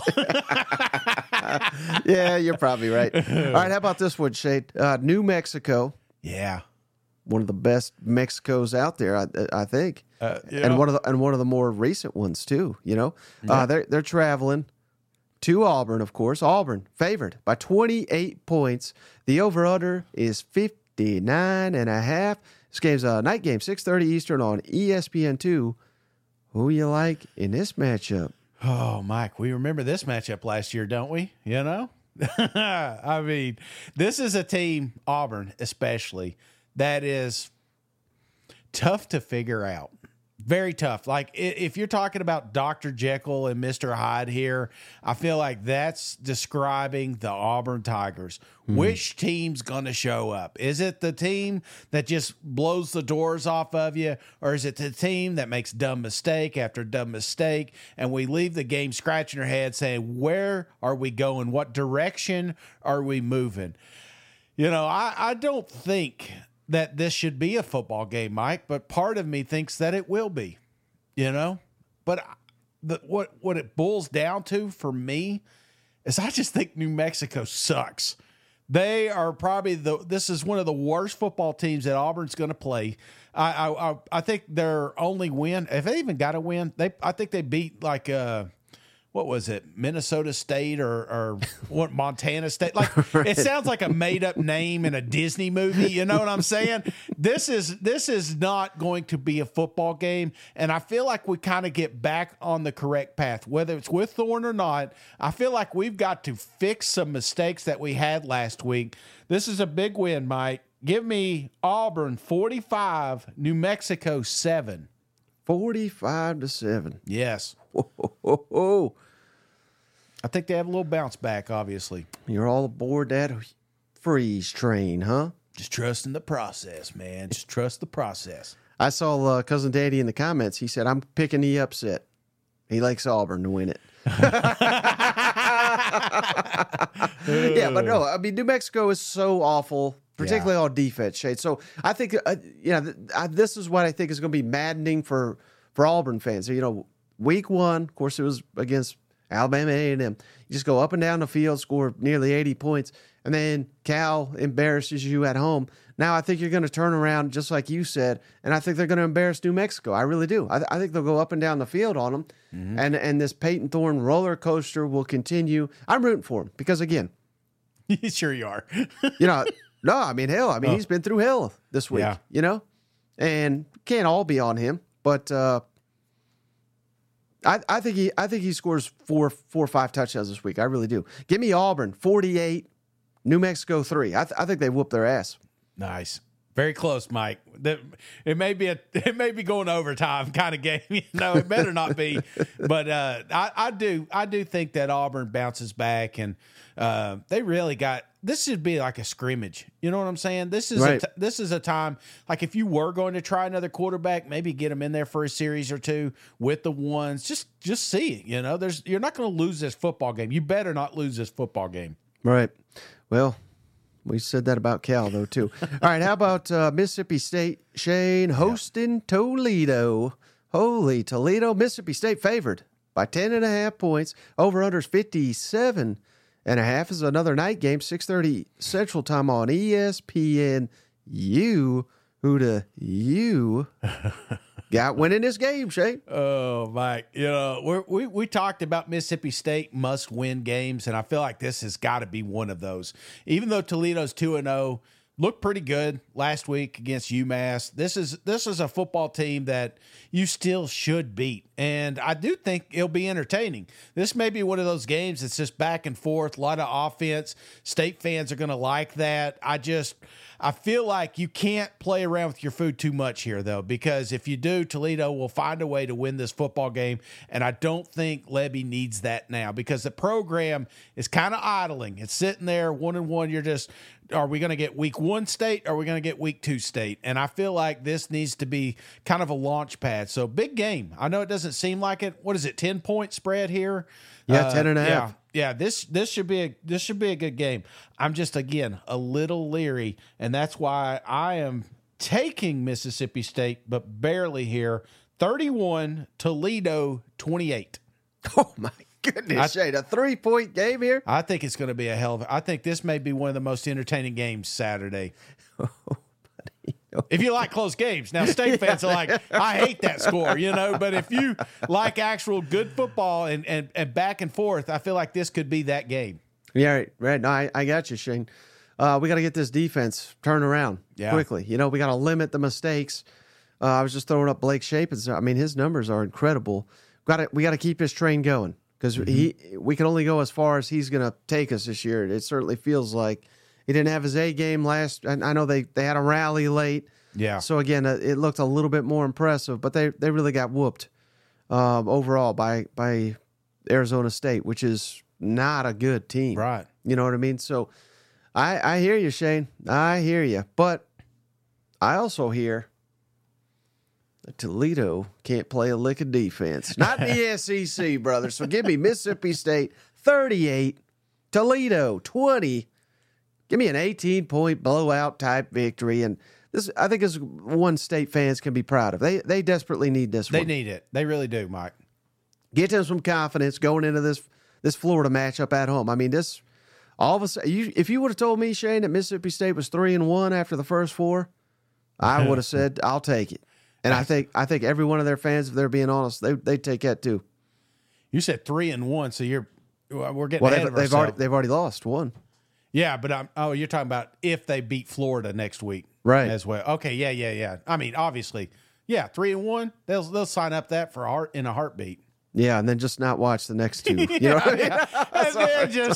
Yeah, you're probably right. All right, how about this one, Shane? New Mexico. Yeah. One of the best Mexicos out there, I think. And one of the more recent ones too, They're traveling to Auburn, of course. Auburn favored by 28 points. The over-under is 59.5. This game's a night game, 6:30 Eastern on ESPN2. Who you like in this matchup? Oh, Mike, we remember this matchup last year, don't we? I mean, this is a team, Auburn especially, that is tough to figure out. Very tough. Like, if you're talking about Dr. Jekyll and Mr. Hyde here, I feel like that's describing the Auburn Tigers. Mm-hmm. Which team's going to show up? Is it the team that just blows the doors off of you, or is it the team that makes dumb mistake after dumb mistake, and we leave the game scratching our head saying, where are we going? What direction are we moving? I don't think that this should be a football game, Mike, but part of me thinks that it will be, But what it boils down to for me is I just think New Mexico sucks. They are probably this is one of the worst football teams that Auburn's going to play. I think their only win, if they even got a win, I think they beat like what was it, Minnesota State or what, Montana State? Like, it sounds like a made-up name in a Disney movie. You know what I'm saying? This is not going to be a football game, and I feel like we kind of get back on the correct path. Whether it's with Thorne or not, I feel like we've got to fix some mistakes that we had last week. This is a big win, Mike. Give me Auburn 45, New Mexico 7. 45-7. Yes. Oh, I think they have a little bounce back, obviously. you're all aboard that freeze train, huh? Just trust in the process, man. Just trust the process. I saw Cousin Daddy in the comments. He said, I'm picking the upset. He likes Auburn to win it. Yeah, but no, I mean, New Mexico is so awful, particularly on defense, Shade. So I think, this is what I think is going to be maddening for Auburn fans. Week one, of course, it was against Alabama A&M. You just go up and down the field, score nearly 80 points, and then Cal embarrasses you at home. Now I think you're going to turn around, just like you said, and I think they're going to embarrass New Mexico. I really do. I think they'll go up and down the field on them, and this Peyton Thorne roller coaster will continue. I'm rooting for him because, again, Sure you are. no, I mean, hell, he's been through hell this week, Yeah. and can't all be on him, but I think he scores four or five touchdowns this week. I really do. Give me Auburn 48, New Mexico 3. I think they whoop their ass. Nice. Very close, Mike. It may be going overtime kind of game. It better not be. But I do think that Auburn bounces back, and they really got. This should be like a scrimmage. You know what I'm saying? This is right. This is a time, like if you were going to try another quarterback, maybe get him in there for a series or two with the ones. Just see it. You're not going to lose this football game. You better not lose this football game. Right. Well, we said that about Cal, though, too. All right, how about Mississippi State, Shane, hosting Toledo? Holy Toledo. Mississippi State favored by 10.5 points. Over-unders 57.5 is another night game, 6:30 Central Time on ESPN. Who do you got winning this game, Shane? Oh, Mike, we talked about Mississippi State must-win games, and I feel like this has got to be one of those. Even though Toledo's 2-0, looked pretty good last week against UMass. This is a football team that you still should beat, and I do think it'll be entertaining. This may be one of those games that's just back and forth, a lot of offense. State fans are going to like that. I feel like you can't play around with your food too much here, though, because if you do, Toledo will find a way to win this football game, and I don't think Lebby needs that now because the program is kind of idling. It's sitting there 1-1. You're just, are we going to get week 1 State? Or are we going to get week 2 State? And I feel like this needs to be kind of a launch pad. So big game. I know it doesn't seem like it. What is it, 10-point spread here? Yeah, 10.5. Yeah, this should be a good game. I'm just, again, a little leery, and that's why I am taking Mississippi State, but barely here. 31, Toledo 28. Oh my goodness, Shane, a 3-point game here. I think it's going to be a hell of I think this may be one of the most entertaining games Saturday. If you like close games. Now, State fans are like, I hate that score, but if you like actual good football and back and forth, I feel like this could be that game. Yeah, right. No, I got you, Shane. We got to get this defense turned around quickly. We got to limit the mistakes. I was just throwing up Blake Shapen. His numbers are incredible. We got to keep his train going because we can only go as far as he's going to take us this year. It certainly feels like he didn't have his A game last. I know they had a rally late. Yeah. So again, it looked a little bit more impressive, but they really got whooped overall by Arizona State, which is not a good team. Right. You know what I mean? So I hear you, Shane. I hear you, but I also hear that Toledo can't play a lick of defense. Not in the SEC, brother. So give me Mississippi State 38, Toledo 20. Give me an 18-point blowout type victory, and this I think is one State fans can be proud of. They desperately need this one. They need it. They really do, Mike. Get them some confidence going into this Florida matchup at home. This all of a sudden, if you would have told me, Shane, that Mississippi State was 3-1 after the first 4, I would have said I'll take it. And I think every one of their fans, if they're being honest, they take that too. You said 3-1, so we're getting ahead of ourselves. They've already lost one. Yeah, but you're talking about if they beat Florida next week, right? As well. Okay, yeah. Obviously, 3-1. They'll sign up that in a heartbeat. Yeah, and then just not watch the next two. You know what I mean? And then just,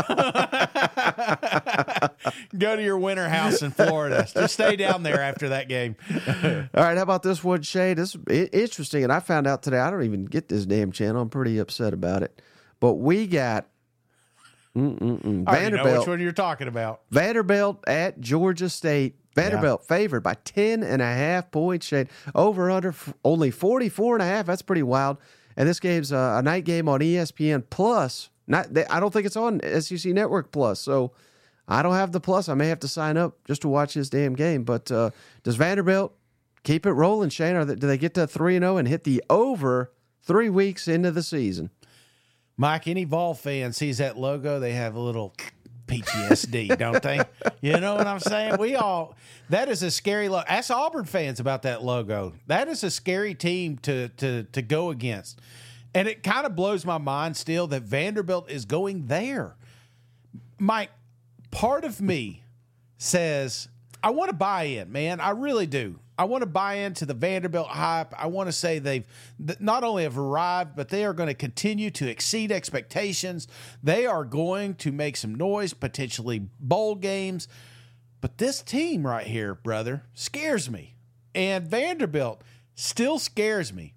go to your winter house in Florida. Just stay down there after that game. All right, how about this one, Shay? This is interesting, and I found out today I don't even get this damn channel. I'm pretty upset about it. But we got I already know Vanderbilt. which one you're talking about. Vanderbilt at Georgia State. Vanderbilt favored by 10.5 points, Shane. Over under only 44.5. That's pretty wild. And this game's a night game on ESPN Plus. I don't think it's on SEC Network Plus, so I don't have the Plus. I may have to sign up just to watch this damn game. But does Vanderbilt keep it rolling, Shane? Do they get to 3-0 and hit the over 3 weeks into the season? Mike, any Vol fan sees that logo, they have a little PTSD, don't they? You know what I'm saying? That is a scary logo. Ask Auburn fans about that logo. That is a scary team to go against. And it kind of blows my mind still that Vanderbilt is going there. Mike, part of me says, I want to buy in, man. I really do. I want to buy into the Vanderbilt hype. I want to say they've not only have arrived, but they are going to continue to exceed expectations. They are going to make some noise, potentially bowl games. But this team right here, brother, scares me. And Vanderbilt still scares me.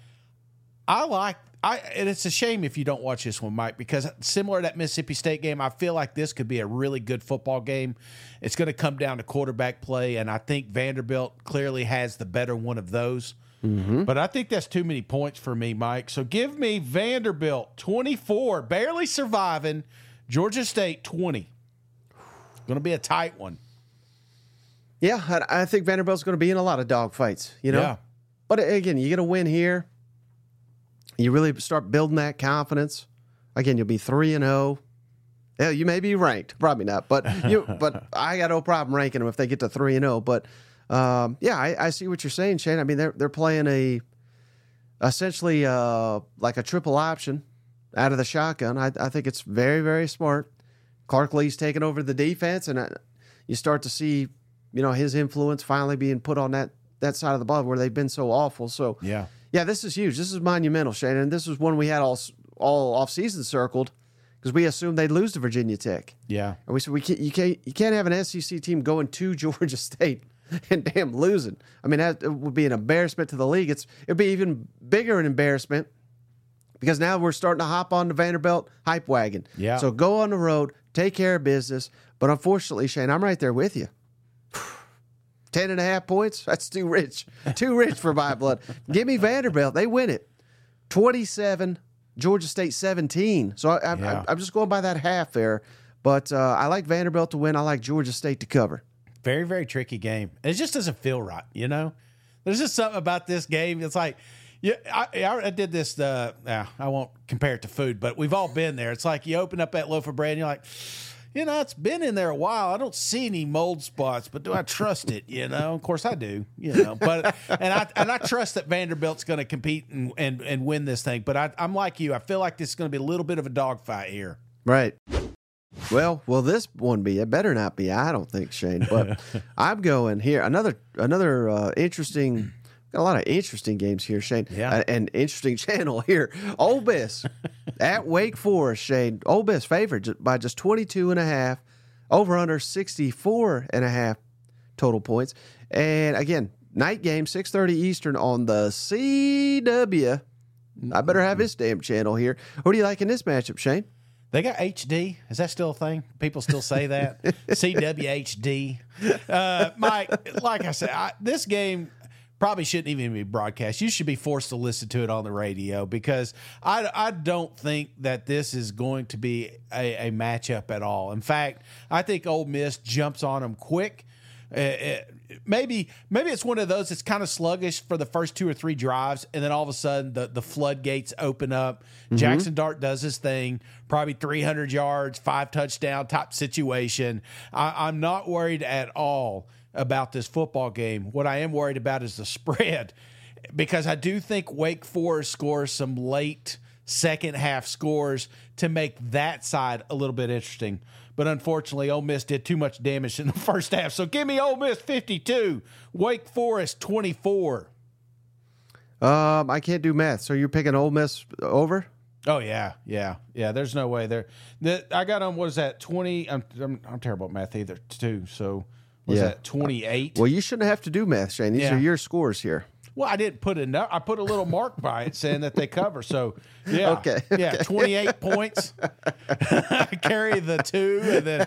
And it's a shame if you don't watch this one, Mike, because similar to that Mississippi State game, I feel like this could be a really good football game. It's going to come down to quarterback play, and I think Vanderbilt clearly has the better one of those. Mm-hmm. But I think that's too many points for me, Mike. So give me Vanderbilt 24, barely surviving, Georgia State 20. Going to be a tight one. Yeah, I think Vanderbilt's going to be in a lot of dogfights, Yeah. But again, you get a win here. You really start building that confidence. Again, you'll be 3-0. Yeah, you may be ranked, probably not, but I got no problem ranking them if they get to 3-0. But I see what you're saying, Shane. I mean, they're playing essentially like a triple option out of the shotgun. I think it's very, very smart. Clark Lee's taking over the defense, and you start to see his influence finally being put on that side of the ball where they've been so awful. So yeah, this is huge. This is monumental, Shane. And this is one we had all off-season circled because we assumed they'd lose to Virginia Tech. Yeah. And we said you can't have an SEC team going to Georgia State and damn losing. I mean, that would be an embarrassment to the league. It'd be even bigger an embarrassment because now we're starting to hop on the Vanderbilt hype wagon. Yeah. So go on the road, take care of business. But unfortunately, Shane, I'm right there with you. 10.5 points? That's too rich. Too rich for my blood. Give me Vanderbilt. They win it. 27, Georgia State 17. So I'm just going by that half there. But I like Vanderbilt to win. I like Georgia State to cover. Very, very tricky game. It just doesn't feel right, There's just something about this game. It's like, I did this. I won't compare it to food, but we've all been there. It's like you open up that loaf of bread and you're like, it's been in there a while. I don't see any mold spots, but do I trust it? Of course I do. But I trust that Vanderbilt's going to compete and win this thing. But I'm like you. I feel like this is going to be a little bit of a dogfight here. Right. Well, will this one be? It better not be. I don't think, Shane. But I'm going here. Another interesting. Got a lot of interesting games here, Shane. Yeah. An interesting channel here. Ole Miss at Wake Forest, Shane. Ole Miss favored by just 22.5, over under 64.5 total points. And again, night game, 6:30 Eastern on the CW. I better have this damn channel here. Who do you like in this matchup, Shane? They got HD. Is that still a thing? People still say that? CWHD. Mike, like I said, this game probably shouldn't even be broadcast. You should be forced to listen to it on the radio because I don't think that this is going to be a matchup at all. In fact, I think Ole Miss jumps on them quick. Maybe it's one of those that's kind of sluggish for the first 2 or 3 drives, and then all of a sudden the floodgates open up. Mm-hmm. Jackson Dart does his thing, probably 300 yards, 5 touchdown type situation. I'm not worried at all about this football game. What I am worried about is the spread, because I do think Wake Forest scores some late second half scores to make that side a little bit interesting. But unfortunately, Ole Miss did too much damage in the first half. So give me Ole Miss 52, Wake Forest 24. I can't do math. So you're picking Ole Miss over? Oh yeah. There's no way there. I got on. What is that? 20. I'm terrible at math either too. So was that 28? Well, you shouldn't have to do math, Shane. These are your scores here. Well, I didn't put enough. I put a little mark by it saying that they cover. So yeah, Okay. 28 points. Carry the 2, and then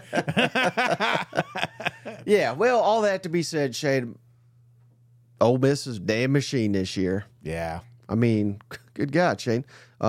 Yeah. Well, all that to be said, Shane. Ole Miss is a damn machine this year. yeah. I mean, good God, Shane.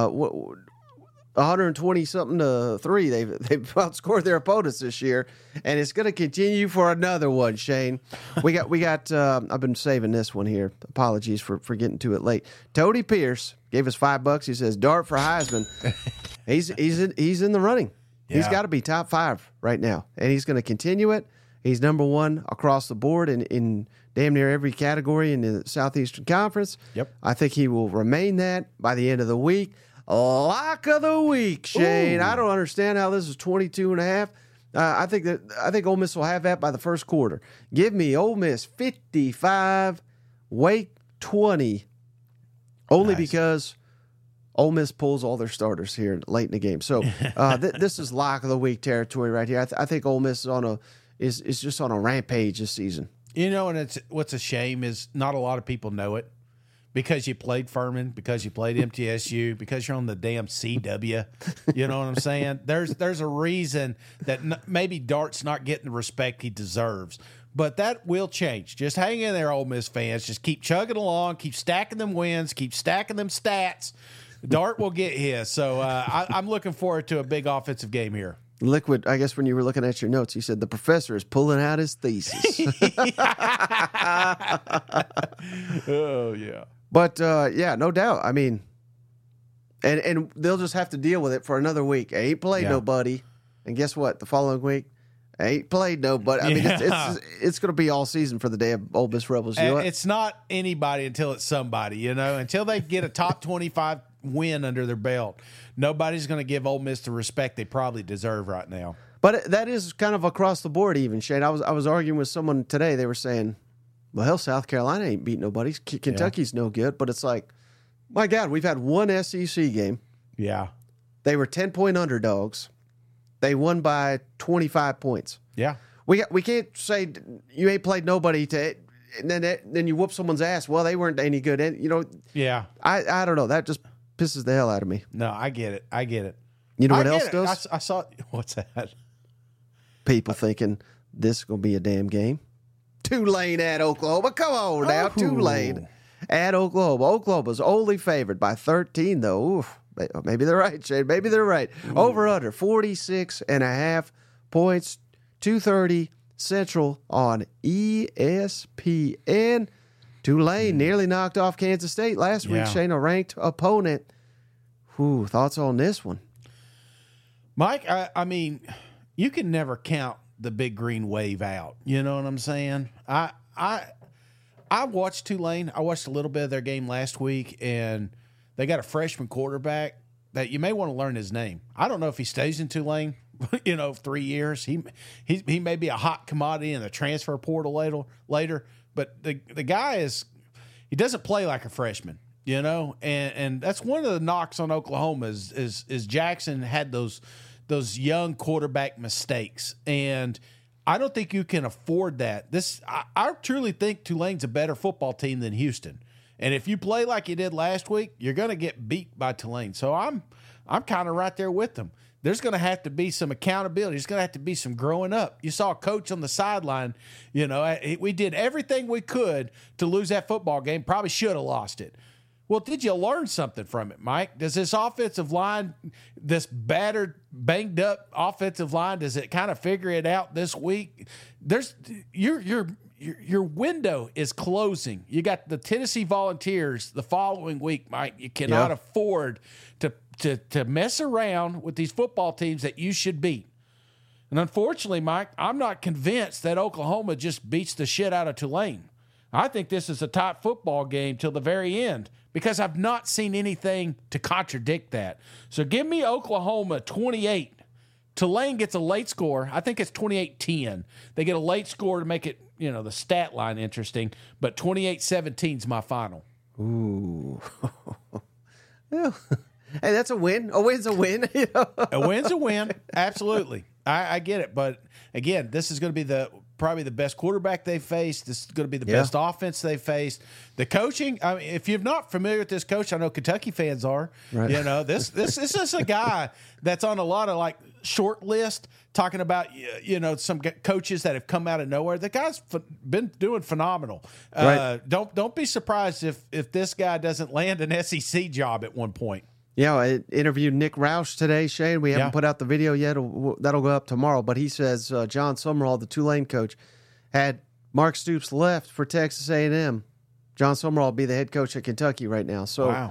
120 something to 3. They've outscored their opponents this year, and it's going to continue for another one. Shane, we got. I've been saving this one here. Apologies for getting to it late. Tony Pierce gave us $5. He says Dart for Heisman. he's in the running. He's got to be top 5 right now, and he's going to continue it. He's number 1 across the board in damn near every category in the Southeastern Conference. Yep. I think he will remain that by the end of the week. Lock of the week, Shane. Ooh. I don't understand how this is 22.5. I think Ole Miss will have that by the first quarter. Give me Ole Miss 55, Wake 20. Only because Ole Miss pulls all their starters here late in the game. So this is lock of the week territory right here. I think Ole Miss is just on a rampage this season. You know, and what's a shame is not a lot of people know it because you played Furman, because you played MTSU, because you're on the damn CW. You know what I'm saying? There's a reason that maybe Dart's not getting the respect he deserves. But that will change. Just hang in there, Ole Miss fans. Just keep chugging along, keep stacking them wins, keep stacking them stats. Dart will get his. So I'm looking forward to a big offensive game here. Liquid, I guess when you were looking at your notes, you said the professor is pulling out his thesis. Oh, yeah. But, no doubt. I mean, and they'll just have to deal with it for another week. I ain't played nobody. And guess what? The following week, I ain't played nobody. I mean, it's going to be all season for the damn Ole Miss Rebels. You know what? It's not anybody until it's somebody, you know, until they get a top 25 win under their belt. Nobody's going to give Ole Miss the respect they probably deserve right now. But that is kind of across the board even, Shane. I was arguing with someone today. They were saying, well, hell, South Carolina ain't beat nobody. Kentucky's no good. But it's like, my God, we've had one SEC game. Yeah. They were 10-point underdogs. They won by 25 points. Yeah. We can't say you ain't played nobody and then you whoop someone's ass. Well, they weren't any good. And, you know, Yeah. I don't know. That just pisses the hell out of me. No, I get it. You know what else does? I saw. What's that? People thinking this is going to be a damn game. Tulane at Oklahoma. Come on now. Tulane at Oklahoma. Oklahoma's only favored by 13, though. Oof. Maybe they're right, Shane. Maybe they're right. Over under 46.5 points. 2:30 Central on ESPN. Tulane nearly knocked off Kansas State last week, Shane, a ranked opponent. Thoughts on this one? Mike, I mean, you can never count the big green wave out. You know what I'm saying? I watched Tulane. I watched a little bit of their game last week, and they got a freshman quarterback that you may want to learn his name. I don't know if he stays in Tulane, 3 years. He may be a hot commodity in the transfer portal later. But the guy he doesn't play like a freshman, and that's one of the knocks on Oklahoma is Jackson had those young quarterback mistakes, and I don't think you can afford that. I truly think Tulane's a better football team than Houston, and if you play like you did last week, you're going to get beat by Tulane. So I'm kind of right there with them. There's going to have to be some accountability. There's going to have to be some growing up. You saw a coach on the sideline. We did everything we could to lose that football game. Probably should have lost it. Well, did you learn something from it, Mike? Does this offensive line, this battered, banged up offensive line, does it kind of figure it out this week? Your window is closing. You got the Tennessee Volunteers the following week, Mike. You cannot afford to mess around with these football teams that you should beat. And unfortunately, Mike, I'm not convinced that Oklahoma just beats the shit out of Tulane. I think this is a top football game till the very end because I've not seen anything to contradict that. So give me Oklahoma 28. Tulane gets a late score. I think it's 28-10. They get a late score to make it, the stat line interesting, but 28-17 is my final. Ooh. Well, hey, that's a win. A win's a win. You know? A win's a win. Absolutely. I get it. But again, this is going to be probably the best quarterback they've faced. This is going to be the best offense they've faced. The coaching, I mean, if you're not familiar with this coach, I know Kentucky fans are. Right. You know, this is a guy that's on a lot of like short list talking about, you know, some coaches that have come out of nowhere. The guy's been doing phenomenal. Right. Don't be surprised if this guy doesn't land an SEC job at one point. Yeah, I interviewed Nick Roush today, Shane. We haven't put out the video yet. That'll go up tomorrow. But he says John Summerall, the Tulane coach, had Mark Stoops left for Texas A&M. John Summerall will be the head coach at Kentucky right now. So, wow,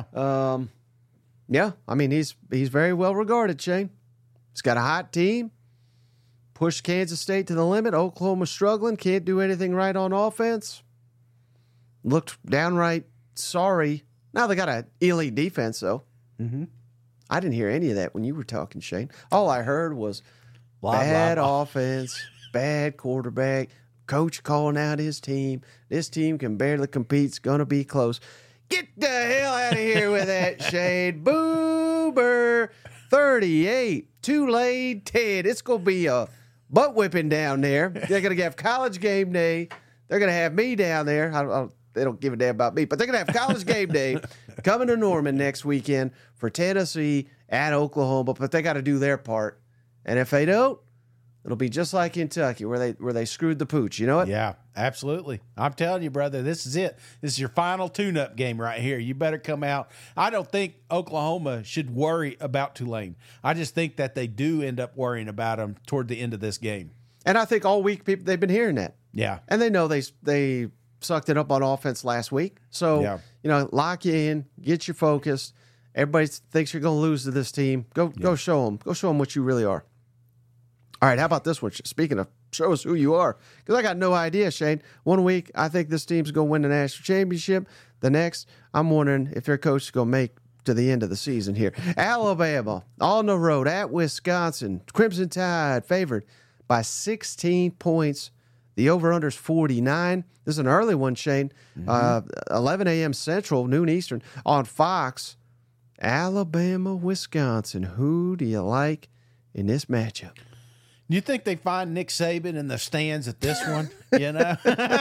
yeah. I mean, he's very well regarded, Shane. He's got a hot team. Pushed Kansas State to the limit. Oklahoma struggling. Can't do anything right on offense. Looked downright sorry. Now they got an elite defense, though. Mm-hmm. I didn't hear any of that when you were talking, Shane. All I heard was bad offense, bad quarterback, coach calling out his team. This team can barely compete. It's going to be close. Get the hell out of here with that, Shane. Boober. 38. Tulane 10. It's going to be a butt whipping down there. They're going to have college game day. They're going to have me down there. They don't give a damn about me, but they're going to have college game day coming to Norman next weekend for Tennessee at Oklahoma, but they got to do their part. And if they don't, it'll be just like Kentucky where they screwed the pooch. You know what? Yeah, absolutely. I'm telling you, brother, this is it. This is your final tune-up game right here. You better come out. I don't think Oklahoma should worry about Tulane. I just think that they do end up worrying about them toward the end of this game. And I think all week they've been hearing that. Yeah. And they know they sucked it up on offense last week. So, you know, lock you in, get you focused. Everybody thinks you're going to lose to this team. Go show them. Go show them what you really are. All right, how about this one? Speaking of show us who you are, because I got no idea, Shane. One week, I think this team's going to win the national championship. The next, I'm wondering if their coach is going to make to the end of the season here. Alabama on the road at Wisconsin. Crimson Tide favored by 16 points. The over-under is 49. This is an early one, Shane. 11 a.m. Central, noon Eastern on Fox. Alabama, Wisconsin. Who do you like in this matchup? You think they find Nick Saban in the stands at this one? You know?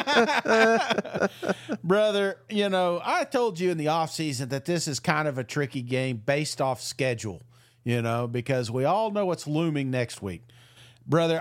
Brother, you know, I told you in the offseason that this is kind of a tricky game based off schedule, you know, because we all know what's looming next week. Brother,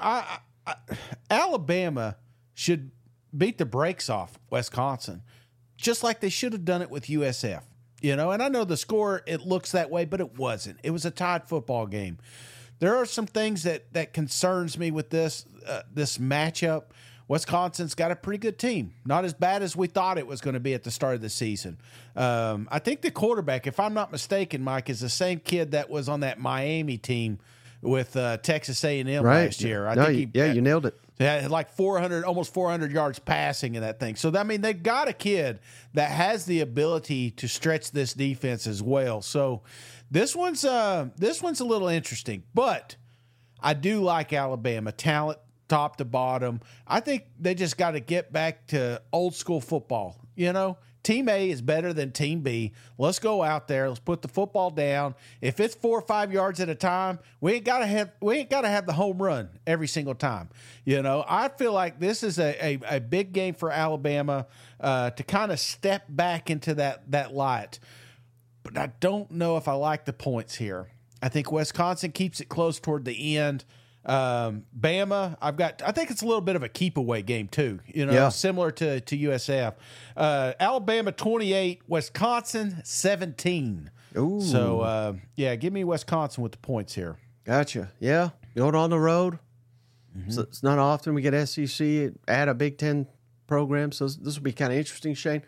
Alabama should beat the brakes off Wisconsin, just like they should have done it with USF, you know. And I know the score, it looks that way, but it wasn't. It was a tied football game. There are some things that concerns me with this matchup. Wisconsin's got a pretty good team, not as bad as we thought it was going to be at the start of the season. I think the quarterback, if I'm not mistaken, Mike, is the same kid that was on that Miami team with Texas A&M last year. I think you nailed it. Had like almost 400 yards passing in that thing. So, I mean, they've got a kid that has the ability to stretch this defense as well. So, this one's a little interesting. But I do like Alabama. Talent top to bottom. I think they just got to get back to old school football, you know? Team A is better than Team B. Let's go out there. Let's put the football down. If it's 4 or 5 yards at a time, we ain't gotta have the home run every single time. You know, I feel like this is a big game for Alabama to kind of step back into that light. But I don't know if I like the points here. I think Wisconsin keeps it close toward the end. Bama, I think it's a little bit of a keep away game too, you know, similar to USF. Alabama 28, Wisconsin 17. Ooh. So, give me Wisconsin with the points here. Gotcha. Yeah. Going on the road. So it's not often we get SEC at a Big Ten program. So this will be kind of interesting, Shane.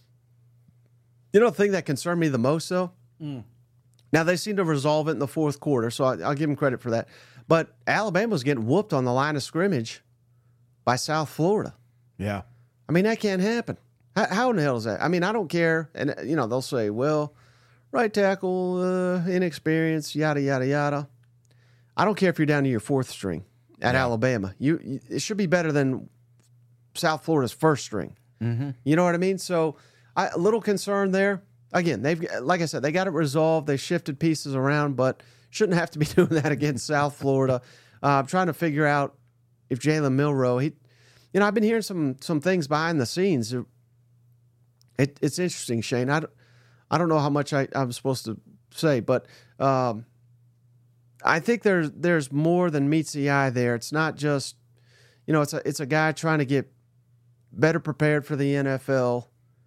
You know, the thing that concerned me the most though, now they seem to resolve it in the fourth quarter. So I'll give them credit for that. But Alabama's getting whooped on the line of scrimmage by South Florida. Yeah. I mean, that can't happen. How in the hell is that? I mean, I don't care. And, you know, they'll say, well, right tackle, inexperience, yada, yada, yada. I don't care if you're down to your fourth string at Alabama. It should be better than South Florida's first string. Mm-hmm. You know what I mean? So A little concern there. Again, like I said, they got it resolved. They shifted pieces around, but shouldn't have to be doing that against South Florida. I'm trying to figure out if Jalen Milroe, I've been hearing some things behind the scenes. It's interesting, Shane. I don't know how much I'm supposed to say, but I think there's more than meets the eye there. It's not just, it's a guy trying to get better prepared for the NFL.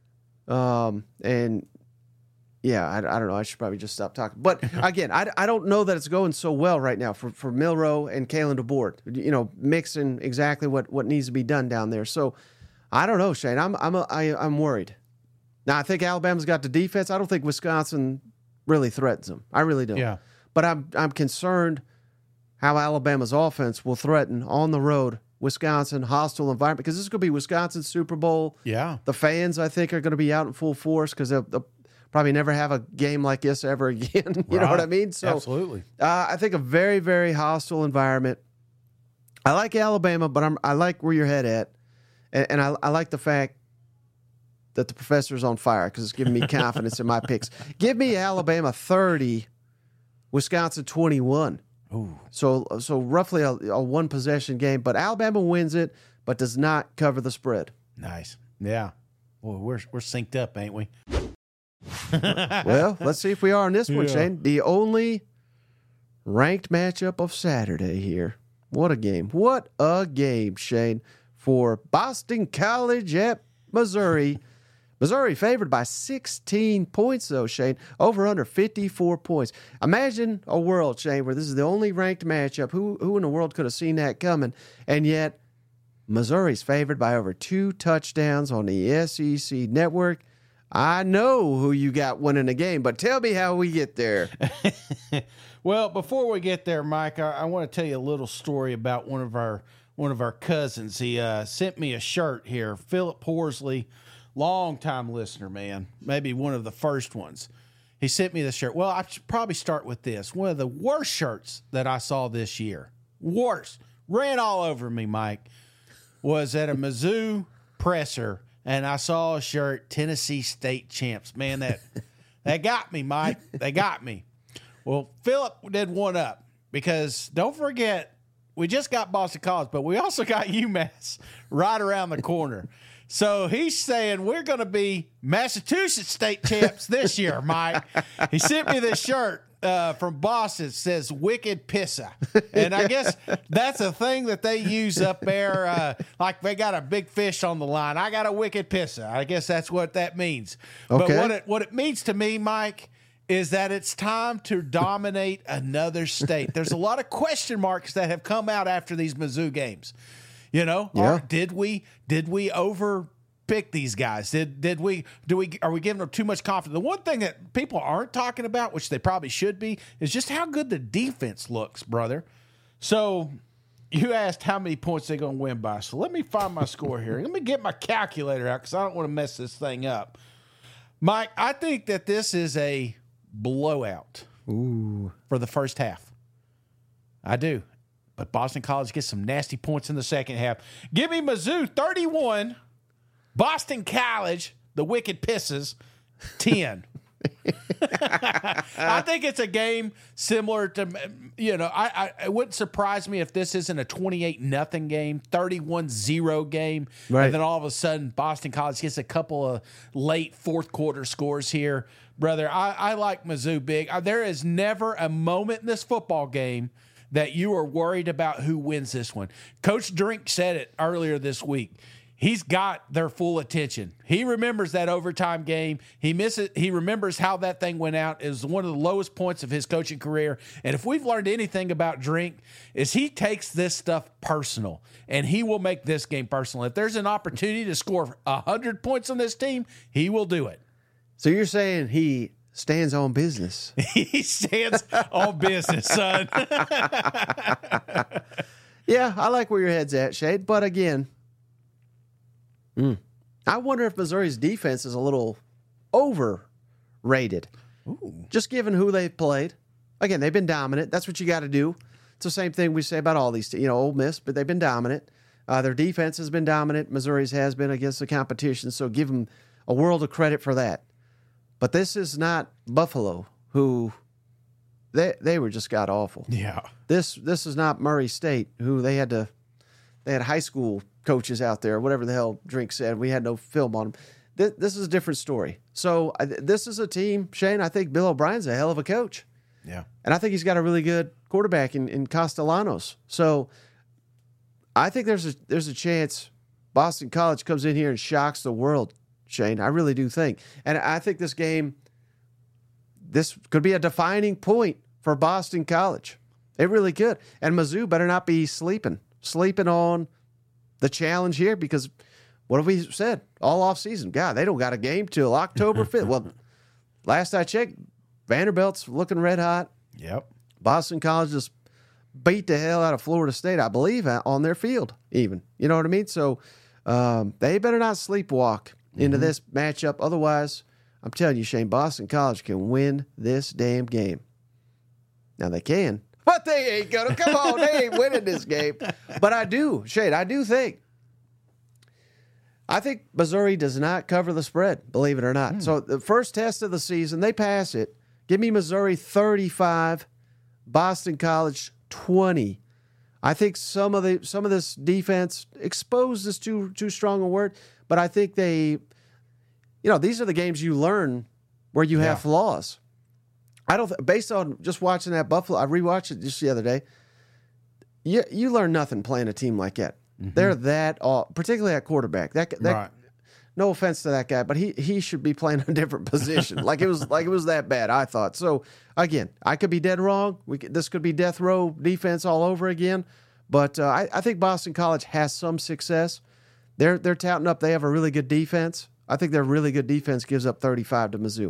And yeah, I don't know. I should probably just stop talking. But again, I don't know that it's going so well right now for Milroe and Kalen DeBoer, mixing exactly what needs to be done down there. So I don't know, Shane. I'm worried. Now I think Alabama's got the defense. I don't think Wisconsin really threatens them. I really don't. Yeah. But I'm concerned how Alabama's offense will threaten on the road Wisconsin, hostile environment, because this is going to be Wisconsin's Super Bowl. Yeah. The fans, I think, are going to be out in full force because they'll probably never have a game like this ever again. You know what I mean? So, absolutely. I think a very, very hostile environment. I like Alabama, but I like where your head at, and I like the fact that the professor's on fire because it's giving me confidence in my picks. Give me Alabama 30, Wisconsin 21. Ooh. So roughly a one possession game, but Alabama wins it, but does not cover the spread. Nice. Yeah. Well, we're synced up, ain't we? Well, let's see if we are on this one, Shane. The only ranked matchup of Saturday here. What a game. What a game, Shane, for Boston College at Missouri. Missouri favored by 16 points, though, Shane. Over under 54 points. Imagine a world, Shane, where this is the only ranked matchup. Who in the world could have seen that coming? And yet, Missouri's favored by over 2 touchdowns on the SEC network. I know who you got winning the game, but tell me how we get there. Well, before we get there, Mike, I want to tell you a little story about one of our cousins. He sent me a shirt here. Philip Horsley, long-time listener, man, maybe one of the first ones. He sent me this shirt. Well, I should probably start with this. One of the worst shirts that I saw this year, worst, ran all over me, Mike, was at a Mizzou presser, and I saw a shirt, Tennessee State Champs. Man, that got me, Mike. They got me. Well, Philip did one up because don't forget, we just got Boston College, but we also got UMass right around the corner. So he's saying we're going to be Massachusetts State Champs this year, Mike. He sent me this shirt from Boston. It says Wicked Pissa. And I guess that's a thing that they use up there. Like they got a big fish on the line. I got a Wicked Pissa. I guess that's what that means. Okay. But what it means to me, Mike, is that it's time to dominate another state. There's a lot of question marks that have come out after these Mizzou games. Yeah. Did we overpick these guys? Are we giving them too much confidence? The one thing that people aren't talking about, which they probably should be, is just how good the defense looks, brother. So you asked how many points they're going to win by. So let me find my score here. Let me get my calculator out because I don't want to mess this thing up. Mike, I think that this is a blowout for the first half. I do. But Boston College gets some nasty points in the second half. Give me Mizzou 31, Boston College, the Wicked Pisses, 10. I think it's a game similar to, it wouldn't surprise me if this isn't a 28-0 game, 31-0 game, right. And then all of a sudden Boston College gets a couple of late fourth quarter scores here. Brother, I like Mizzou big. There is never a moment in this football game that you are worried about who wins this one. Coach Drink said it earlier this week. He's got their full attention. He remembers that overtime game. He remembers how that thing went out. It was one of the lowest points of his coaching career. And if we've learned anything about Drink, is he takes this stuff personal, and he will make this game personal. If there's an opportunity to score 100 points on this team, he will do it. So you're saying he stands on business. He stands on business, son. Yeah, I like where your head's at, Shade. But again, I wonder if Missouri's defense is a little overrated. Ooh. Just given who they've played. Again, they've been dominant. That's what you got to do. It's the same thing we say about all these, Ole Miss, but they've been dominant. Their defense has been dominant. Missouri's has been against the competition. So give them a world of credit for that. But this is not Buffalo, who they were just god awful. Yeah. This is not Murray State, who they had high school coaches out there, whatever the hell Drink said. We had no film on them. This is a different story. So this is a team, Shane. I think Bill O'Brien's a hell of a coach. Yeah. And I think he's got a really good quarterback in Castellanos. So I think there's a chance Boston College comes in here and shocks the world, Shane. I really do think. And I think this could be a defining point for Boston College. It really could. And Mizzou better not be sleeping on the challenge here, because what have we said all offseason? God, they don't got a game till October 5th. Well, last I checked, Vanderbilt's looking red hot. Yep. Boston College just beat the hell out of Florida State, I believe, on their field even. You know what I mean? So they better not sleepwalk into this matchup. Otherwise, I'm telling you, Shane, Boston College can win this damn game. Now, they can, but they ain't going to. Come on, they ain't winning this game. But I do, Shane, I think Missouri does not cover the spread, believe it or not. So the first test of the season, they pass it. Give me Missouri 35, Boston College 20. I think some of this defense, exposed is too strong a word, but I think these are the games you learn where you have flaws. Based on just watching that Buffalo, I rewatched it just the other day. You learn nothing playing a team like that. They're that particularly at quarterback. That Right. No offense to that guy, but he should be playing a different position. Like it was that bad, I thought. So again, I could be dead wrong. This could be death row defense all over again. But I think Boston College has some success. They're touting up they have a really good defense. I think their really good defense gives up 35 to Mizzou.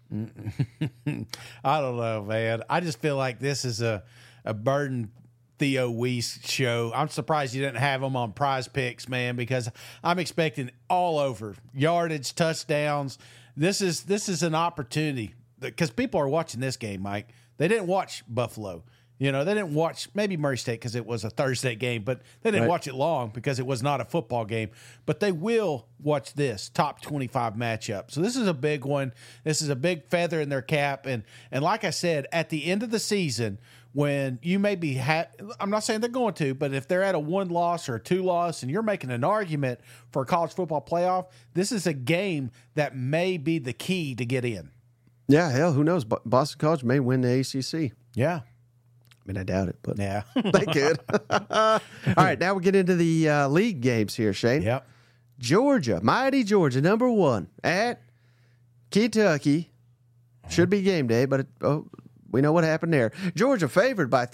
I don't know, man. I just feel like this is a burden Theo Weiss show. I'm surprised you didn't have him on Prize Picks, man, because I'm expecting all over yardage, touchdowns. This is an opportunity because people are watching this game, Mike. They didn't watch Buffalo. They didn't watch maybe Murray State because it was a Thursday game, but they didn't watch it long because it was not a football game. But they will watch this top 25 matchup. So this is a big one. This is a big feather in their cap. And like I said, at the end of the season, when you may be I'm not saying they're going to, but if they're at a 1-loss or a 2-loss and you're making an argument for a college football playoff, this is a game that may be the key to get in. Yeah, hell, who knows? Boston College may win the ACC. Yeah. I mean, I doubt it, but yeah, they could. All right, now we get into the league games here, Shane. Yep. Georgia, mighty Georgia, number 1 at Kentucky. Should be game day, but we know what happened there. Georgia favored by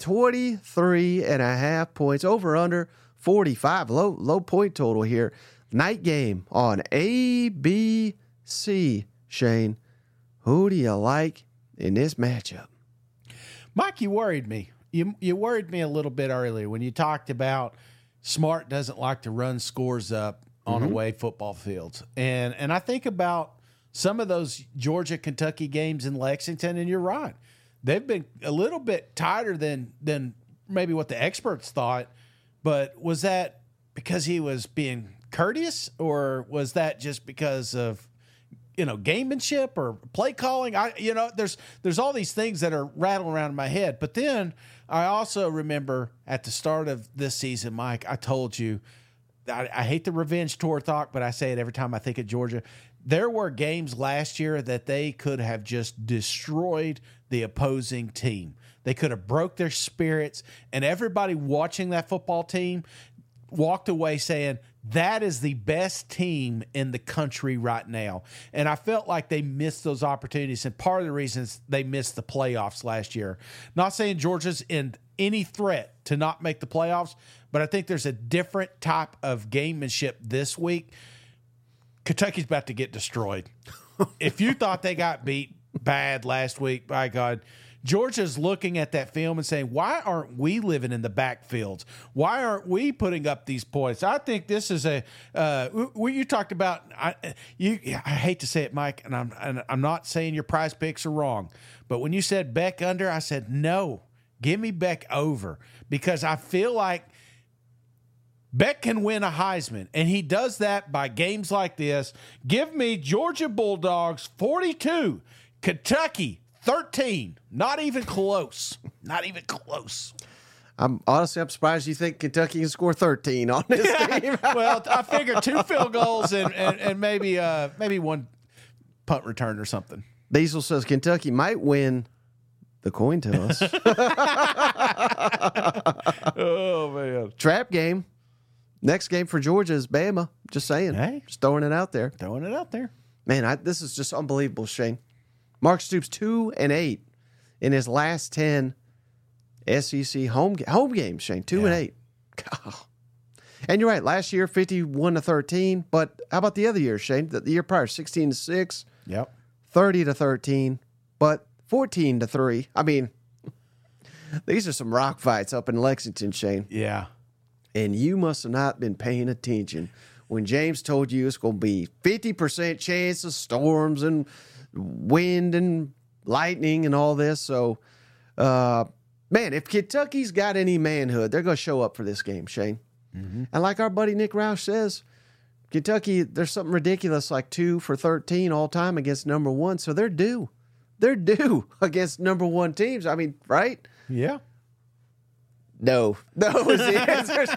23.5 points, over under 45. Low point total here. Night game on ABC. Shane, who do you like in this matchup? Mike, you worried me. You worried me a little bit earlier when you talked about Smart doesn't like to run scores up on away football fields. And I think about some of those Georgia-Kentucky games in Lexington, and you're right. They've been a little bit tighter than maybe what the experts thought. But was that because he was being courteous, or was that just because of gamemanship or play calling? There's all these things that are rattling around in my head. But then I also remember at the start of this season, Mike, I told you, I hate the revenge tour talk, but I say it every time I think of Georgia. There were games last year that they could have just destroyed the opposing team. They could have broke their spirits, and everybody watching that football team walked away saying, that is the best team in the country right now. And I felt like they missed those opportunities. And part of the reasons they missed the playoffs last year. Not saying Georgia's in any threat to not make the playoffs, but I think there's a different type of gamemanship this week. Kentucky's about to get destroyed. If you thought they got beat bad last week, by God, Georgia's looking at that film and saying, why aren't we living in the backfields? Why aren't we putting up these points? I think this is you talked about, I hate to say it, Mike, and I'm not saying your Prize Picks are wrong, but when you said Beck under, I said, no, give me Beck over, because I feel like Beck can win a Heisman, and he does that by games like this. Give me Georgia Bulldogs 42, Kentucky 13. Not even close. Not even close. I'm surprised you think Kentucky can score 13 on this team. Well, I figure 2 field goals and maybe one punt return or something. Diesel says Kentucky might win the coin toss. Oh, man. Trap game. Next game for Georgia is Bama. Just saying. Hey. Just throwing it out there. Throwing it out there. Man, this is just unbelievable, Shane. Mark Stoops 2-8 in his last 10 SEC home games, Shane. 2-8. God. And you're right. Last year, 51-13. But how about the other year, Shane? The year prior, 16-6. Yep. 30-13. But 14-3. I mean, these are some rock fights up in Lexington, Shane. Yeah. And you must have not been paying attention when James told you it's going to be 50% chance of storms and wind and lightning and all this. So, man, if Kentucky's got any manhood, they're going to show up for this game, Shane. Mm-hmm. And like our buddy Nick Roush says, Kentucky, there's something ridiculous like 2 for 13 all time against number 1. So they're due. They're due against number 1 teams. I mean, right? Yeah. No is the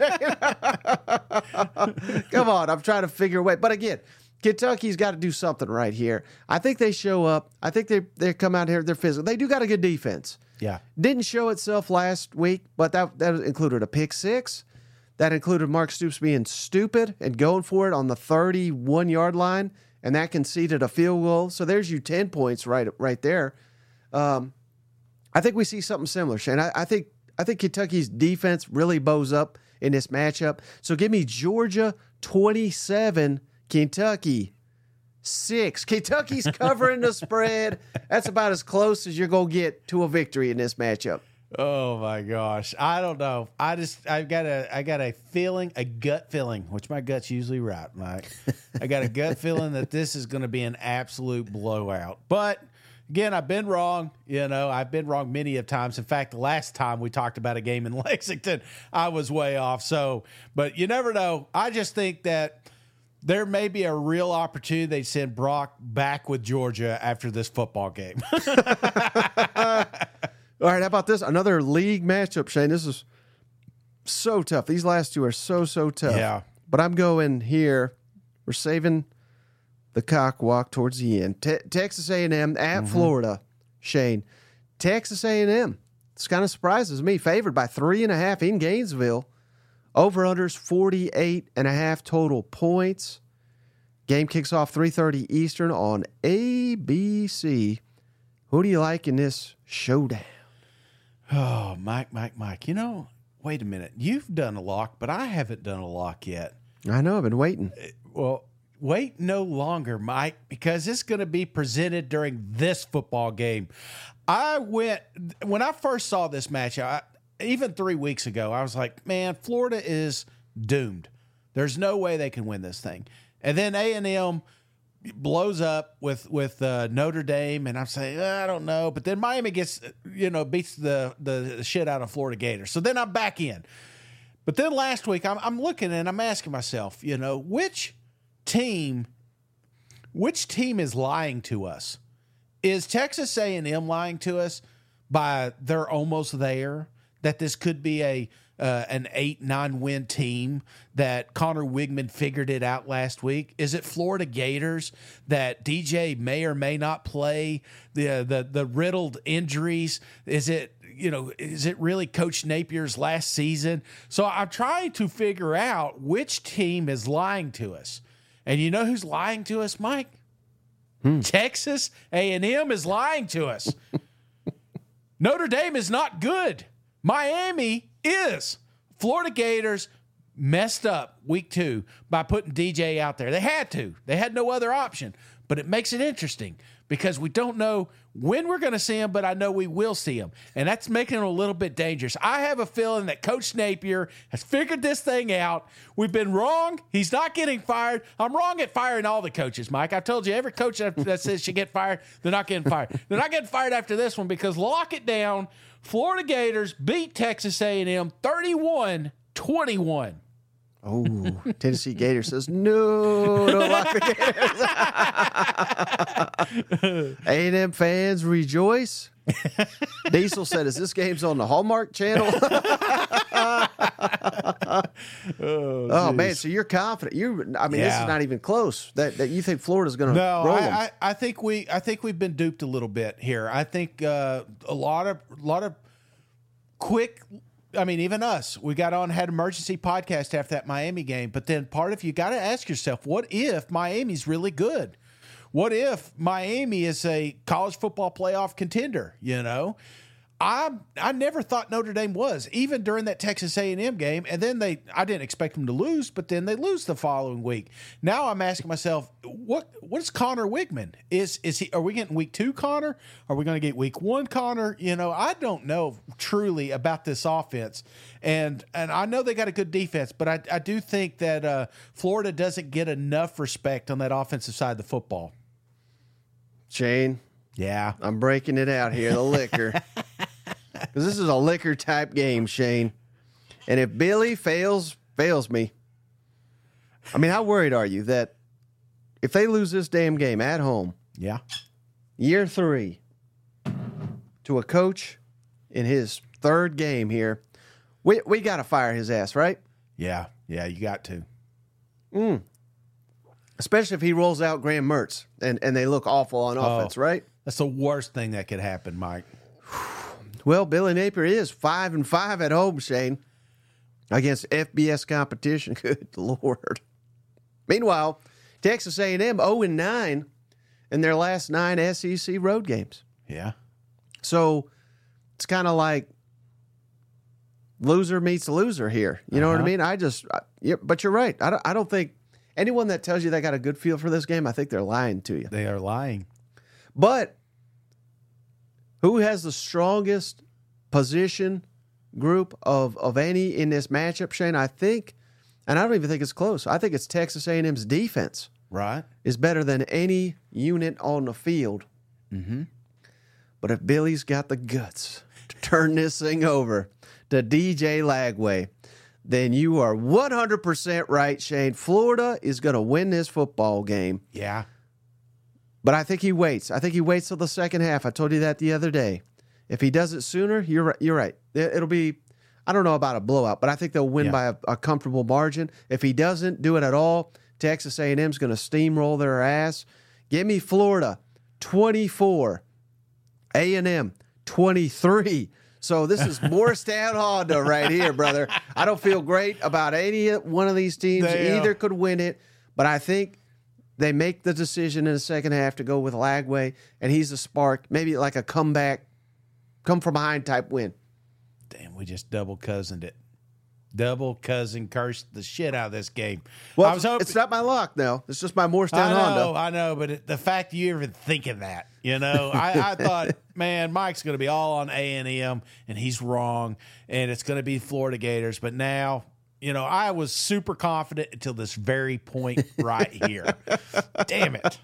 answer. Come on, I'm trying to figure a way. But again, Kentucky's got to do something right here. I think they show up. I think they come out here, they're physical. They do got a good defense. Yeah. Didn't show itself last week, but that included a pick 6. That included Mark Stoops being stupid and going for it on the 31-yard line, and that conceded a field goal. So there's you 10 points right there. I think we see something similar, Shane. I think Kentucky's defense really bows up in this matchup. So give me Georgia 27, Kentucky 6. Kentucky's covering the spread. That's about as close as you're going to get to a victory in this matchup. Oh my gosh. I don't know. I got a feeling, a gut feeling, which my gut's usually right, Mike. I got a gut feeling that this is going to be an absolute blowout. But again, I've been wrong. I've been wrong many of times. In fact, the last time we talked about a game in Lexington, I was way off. So, but you never know. I just think that there may be a real opportunity they send Brock back with Georgia after this football game. All right, how about this? Another league matchup, Shane. This is so tough. These last two are so tough. Yeah. But I'm going here. We're saving the cock walk towards the end. Texas A&M at Florida, Shane. Texas A&M. This kind of surprises me. Favored by 3.5 in Gainesville. Over-unders 48.5 total points. Game kicks off 3:30 Eastern on ABC. Who do you like in this showdown? Oh, Mike. Wait a minute. You've done a lock, but I haven't done a lock yet. I know. I've been waiting. Well, wait no longer, Mike, because it's going to be presented during this football game. When I first saw this match, even 3 weeks ago, I was like, man, Florida is doomed. There's no way they can win this thing. And then A&M blows up with Notre Dame, and I'm saying, I don't know. But then Miami beats the shit out of Florida Gators. So then I'm back in. But then last week, I'm looking and I'm asking myself, which team is lying to us? Is Texas A&M lying to us by they're almost there? That this could be an 8-9 win team, that Connor Wigman figured it out last week? Is it Florida Gators that DJ may or may not play, the riddled injuries? Is it really Coach Napier's last season? So I'm trying to figure out which team is lying to us. And you know who's lying to us, Mike? Texas A&M is lying to us. Notre Dame is not good. Miami is. Florida Gators messed up week 2 by putting DJ out there. They had to. They had no other option. But it makes it interesting because we don't know when we're going to see him, but I know we will see him. And that's making it a little bit dangerous. I have a feeling that Coach Napier has figured this thing out. We've been wrong. He's not getting fired. I'm wrong at firing all the coaches, Mike. I've told you, every coach that says should get fired, they're not getting fired. They're not getting fired after this one because lock it down. Florida Gators beat Texas A&M 31-21. Oh, Tennessee Gator says, no, don't lock the Gators. A&M fans rejoice. Diesel said, is this game's on the Hallmark Channel? Oh man, so you're confident. This is not even close. That you think Florida's going to roll them. I think we've been duped a little bit here. I think a lot of quick. I mean, even us, we got on, had emergency podcast after that Miami game. But then part of you got to ask yourself, what if Miami's really good? What if Miami is a college football playoff contender? You know, I never thought Notre Dame was, even during that Texas A&M game. And then I didn't expect them to lose, but then they lose the following week. Now I'm asking myself, what's Connor Wigman? Are we getting week 2 Connor? Are we going to get week 1 Connor? You know, I don't know truly about this offense. And I know they got a good defense, but I do think that Florida doesn't get enough respect on that offensive side of the football. Shane. Yeah. I'm breaking it out here, the liquor. Because this is a liquor type game, Shane. And if Billy fails me, I mean, how worried are you that if they lose this damn game at home, yeah, year 3, to a coach in his 3rd game here, we got to fire his ass, right? Yeah, you got to. Especially if he rolls out Graham Mertz and they look awful on offense, right? That's the worst thing that could happen, Mike. Well, Billy Napier is 5-5 at home, Shane, against FBS competition. Good Lord. Meanwhile, Texas A&M 0-9 in their last 9 SEC road games. Yeah. So it's kind of like loser meets loser here. You know what I mean? But you're right. I don't think anyone that tells you they got a good feel for this game, I think they're lying to you. They are lying. But who has the strongest position group of any in this matchup, Shane? I think, and I don't even think it's close, I think it's Texas A&M's defense. Right. Is better than any unit on the field. Mm-hmm. But if Billy's got the guts to turn this thing over to DJ Lagway, then you are 100% right, Shane. Florida is going to win this football game. Yeah. But I think he waits. I think he waits till the second half. I told you that the other day. If he does it sooner, you're right. It'll be, I don't know about a blowout, but I think they'll win by a comfortable margin. If he doesn't do it at all, Texas A&M's going to steamroll their ass. Give me Florida 24, A&M 23. So this is Morristown Honda right here, brother. I don't feel great about any one of these teams. Either could win it, but I think they make the decision in the second half to go with Lagway, and he's the spark, maybe like a comeback, come from behind type win. Damn, we just double cousined it. Double cousin cursed the shit out of this game. Well, it's not my luck now. It's just my Morristown Honda. I know, but the fact you even thinking that, you know, I thought, man, Mike's going to be all on A&M, and he's wrong, and it's going to be Florida Gators. But now, you know, I was super confident until this very point right here. Damn it.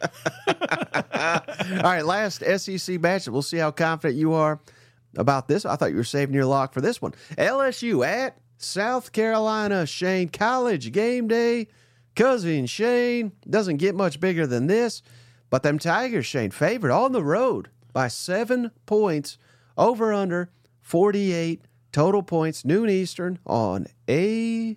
All right, last SEC matchup. We'll see how confident you are about this. I thought you were saving your lock for this one. LSU at South Carolina, Shane. College game day. Cousin Shane. Doesn't get much bigger than this. But them Tigers, Shane, favored on the road by 7 points. Over under 48 total points. Noon Eastern on ABC.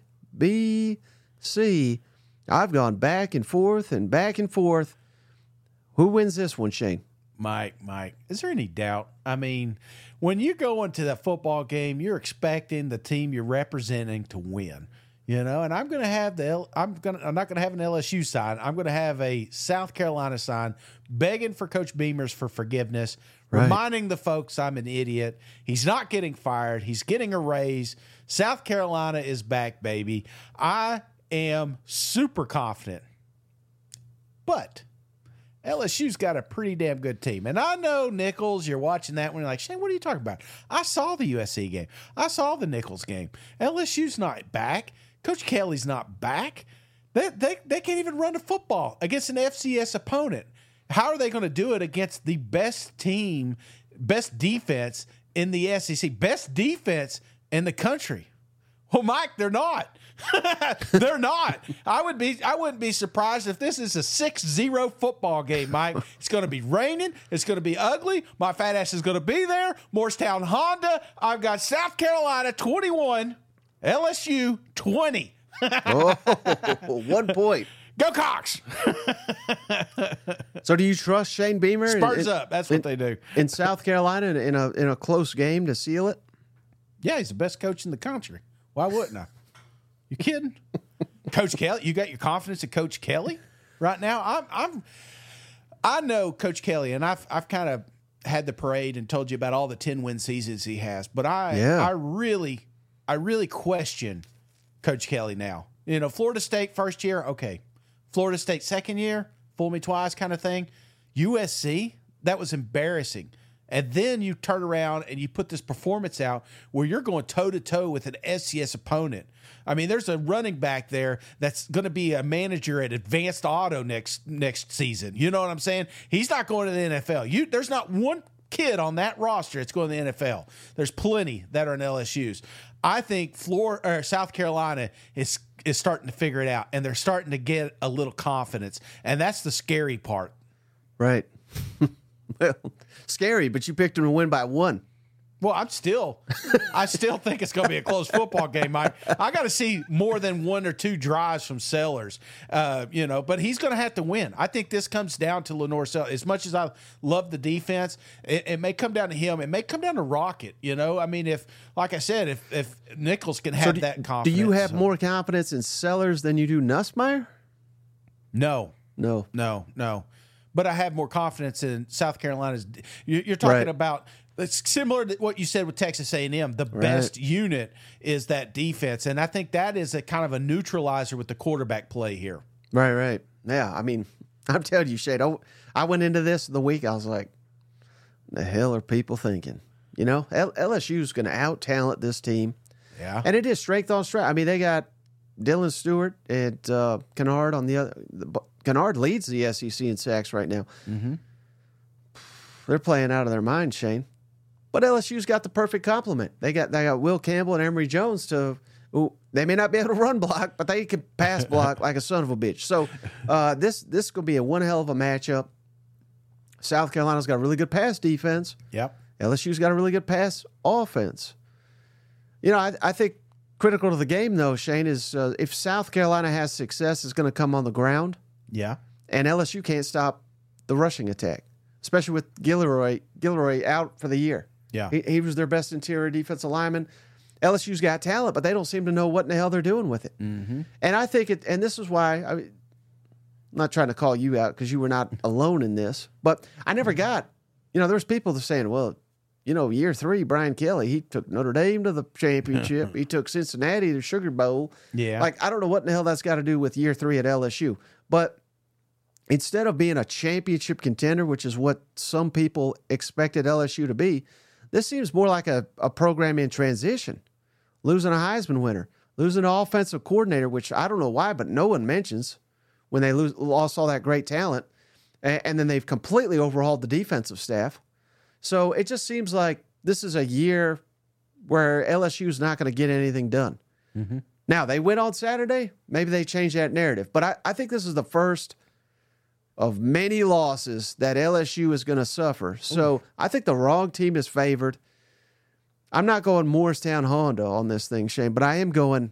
I've gone back and forth and back and forth. Who wins this one, Shane? Mike, is there any doubt? I mean, when you go into that football game, you're expecting the team you're representing to win, you know. And I'm going to have I'm not going to have an LSU sign. I'm going to have a South Carolina sign, begging for Coach Beamers for forgiveness, reminding the folks I'm an idiot. He's not getting fired. He's getting a raise. South Carolina is back, baby. I am super confident, but LSU's got a pretty damn good team. And I know, Nichols, you're watching that one. You're like, Shane, what are you talking about? I saw the USC game. I saw the Nichols game. LSU's not back. Coach Kelly's not back. They can't even run the football against an FCS opponent. How are they going to do it against the best team, best defense in the SEC, best defense in the country? Well, Mike, they're not. They're not. I wouldn't be surprised if this is a 6-0 football game, Mike. It's going to be raining. It's going to be ugly. My fat ass is going to be there. Morristown Honda. I've got South Carolina 21, LSU 20. Oh, 1 point. Go Cox. So do you trust Shane Beamer? Spurs up. That's what they do. In South Carolina in a close game to seal it? Yeah, he's the best coach in the country. Why wouldn't I? You kidding? Coach Kelly, you got your confidence in Coach Kelly right now? I know Coach Kelly, and I've kind of had the parade and told you about all the 10-win seasons he has, but I really question Coach Kelly now. You know, Florida State first year, okay. Florida State second year, fool me twice kind of thing. USC, that was embarrassing. And then you turn around and you put this performance out where you're going toe-to-toe with an FCS opponent. I mean, there's a running back there that's going to be a manager at Advanced Auto next season. You know what I'm saying? He's not going to the NFL. There's not one kid on that roster that's going to the NFL. There's plenty that are in LSU's. I think South Carolina is starting to figure it out, and they're starting to get a little confidence, and that's the scary part. Right. Well, scary, but you picked them to win by 1. Well, I still think it's going to be a close football game, Mike. I got to see more than 1 or 2 drives from Sellers, but he's going to have to win. I think this comes down to Lenore Sellers. As much as I love the defense, it may come down to him. It may come down to Rocket, I mean, like I said, if Nichols can have that confidence. Do you have more confidence in Sellers than you do Nussmeier? No. But I have more confidence in South Carolina's. You're talking about. It's similar to what you said with Texas A&M. The best unit is that defense, and I think that is a kind of a neutralizer with the quarterback play here. Right. Yeah, I mean, I'm telling you, Shade, I went into this the week, I was like, the hell are people thinking? LSU's going to out-talent this team. Yeah. And it is strength on strength. I mean, they got Dylan Stewart and Kennard on the other. Kennard leads the SEC in sacks right now. Mm-hmm. They're playing out of their mind, Shane. But LSU's got the perfect complement. They got Will Campbell and Emory Jones they may not be able to run block, but they can pass block like a son of a bitch. So this is going to be a one hell of a matchup. South Carolina's got a really good pass defense. Yep. LSU's got a really good pass offense. I think critical to the game, though, Shane, is if South Carolina has success, it's going to come on the ground. Yeah. And LSU can't stop the rushing attack, especially with Gilroy out for the year. Yeah. He was their best interior defensive lineman. LSU's got talent, but they don't seem to know what in the hell they're doing with it. Mm-hmm. And I think and this is why I'm not trying to call you out because you were not alone in this, but I never got, there's people that are saying, well, year 3, Brian Kelly, he took Notre Dame to the championship. He took Cincinnati to the Sugar Bowl. Yeah. Like, I don't know what in the hell that's got to do with year 3 at LSU. But instead of being a championship contender, which is what some people expected LSU to be, this seems more like a program in transition. Losing a Heisman winner, losing an offensive coordinator, which I don't know why, but no one mentions when they lost all that great talent. And then they've completely overhauled the defensive staff. So it just seems like this is a year where LSU's not going to get anything done. Mm-hmm. Now, they win on Saturday. Maybe they change that narrative. But I think this is the first of many losses that LSU is going to suffer. So I think the wrong team is favored. I'm not going Morristown Honda on this thing, Shane, but I am going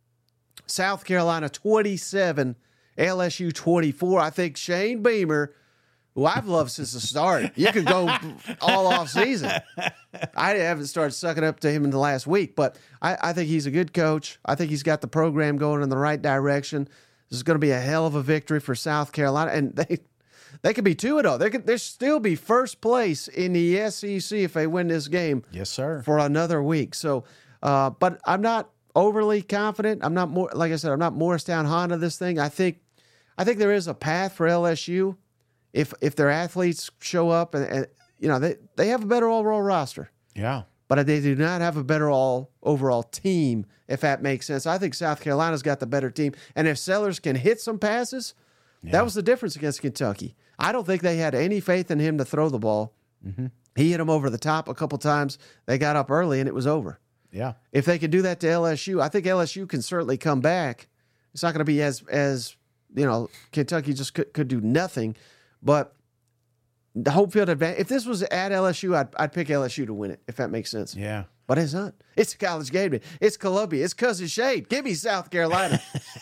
South Carolina 27, LSU 24. I think Shane Beamer, who I've loved since the start, you could go all off season. I haven't started sucking up to him in the last week, but I think he's a good coach. I think he's got the program going in the right direction. This is going to be a hell of a victory for South Carolina, and they could be 2-0. They still be first place in the SEC if they win this game. Yes, sir. For another week. So, but I'm not overly confident. I'm not more, like I said, I'm not Morristown Honda this thing. I think there is a path for LSU if their athletes show up and they have a better overall roster. Yeah. But they do not have a better overall team, if that makes sense. I think South Carolina's got the better team. And if Sellers can hit some passes, that was the difference against Kentucky. I don't think they had any faith in him to throw the ball. Mm-hmm. He hit him over the top a couple times. They got up early, and it was over. Yeah. If they can do that to LSU, I think LSU can certainly come back. It's not going to be as Kentucky just could do nothing, but the home field advantage. If this was at LSU, I'd pick LSU to win it, if that makes sense. Yeah. But it's not. It's a college game day. It's Columbia. It's Cousin Shade. Give me South Carolina.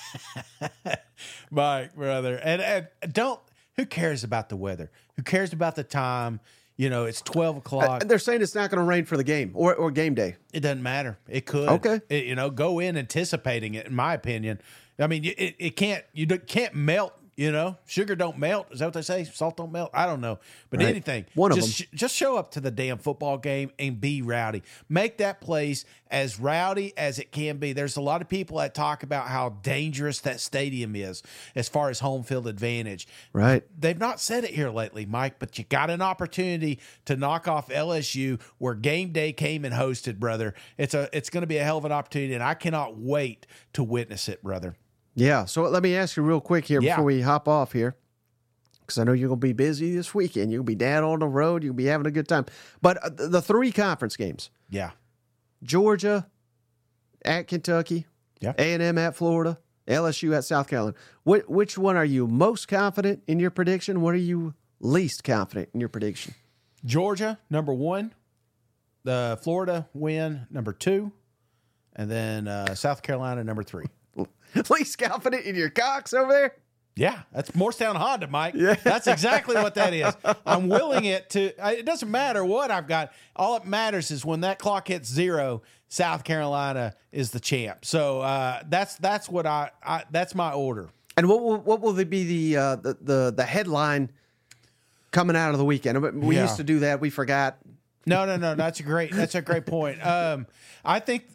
Mike, brother. And don't, who cares about the weather? Who cares about the time? It's 12 o'clock. They're saying it's not going to rain for the game or game day. It doesn't matter. It could. Okay. Go in anticipating it, in my opinion. I mean, it can't, can't melt. Sugar don't melt. Is that what they say? Salt don't melt. I don't know, but right. anything. One of just show up to the damn football game and be rowdy. Make that place as rowdy as it can be. There's a lot of people that talk about how dangerous that stadium is as far as home field advantage. Right. They've not said it here lately, Mike, but you got an opportunity to knock off LSU where game day came and hosted, brother. It's going to be a hell of an opportunity, and I cannot wait to witness it, brother. Yeah, so let me ask you real quick here before we hop off here, because I know you're going to be busy this weekend. You'll be down on the road. You'll be having a good time. But the 3 conference games. Yeah. Georgia at Kentucky. Yeah. A&M at Florida. LSU at South Carolina. Which one are you most confident in your prediction? What are you least confident in your prediction? Georgia, number 1. The Florida win, number 2. And then South Carolina, number 3. Least confident in your Cox over there? Yeah, that's Morristown Honda, Mike. Yeah. That's exactly what that is. I'm willing it to. It doesn't matter what I've got. All it matters is when that clock hits 0, South Carolina is the champ. So that's what I that's my order. And what will be the headline coming out of the weekend? We used to do that. We forgot. No. That's a great point. I think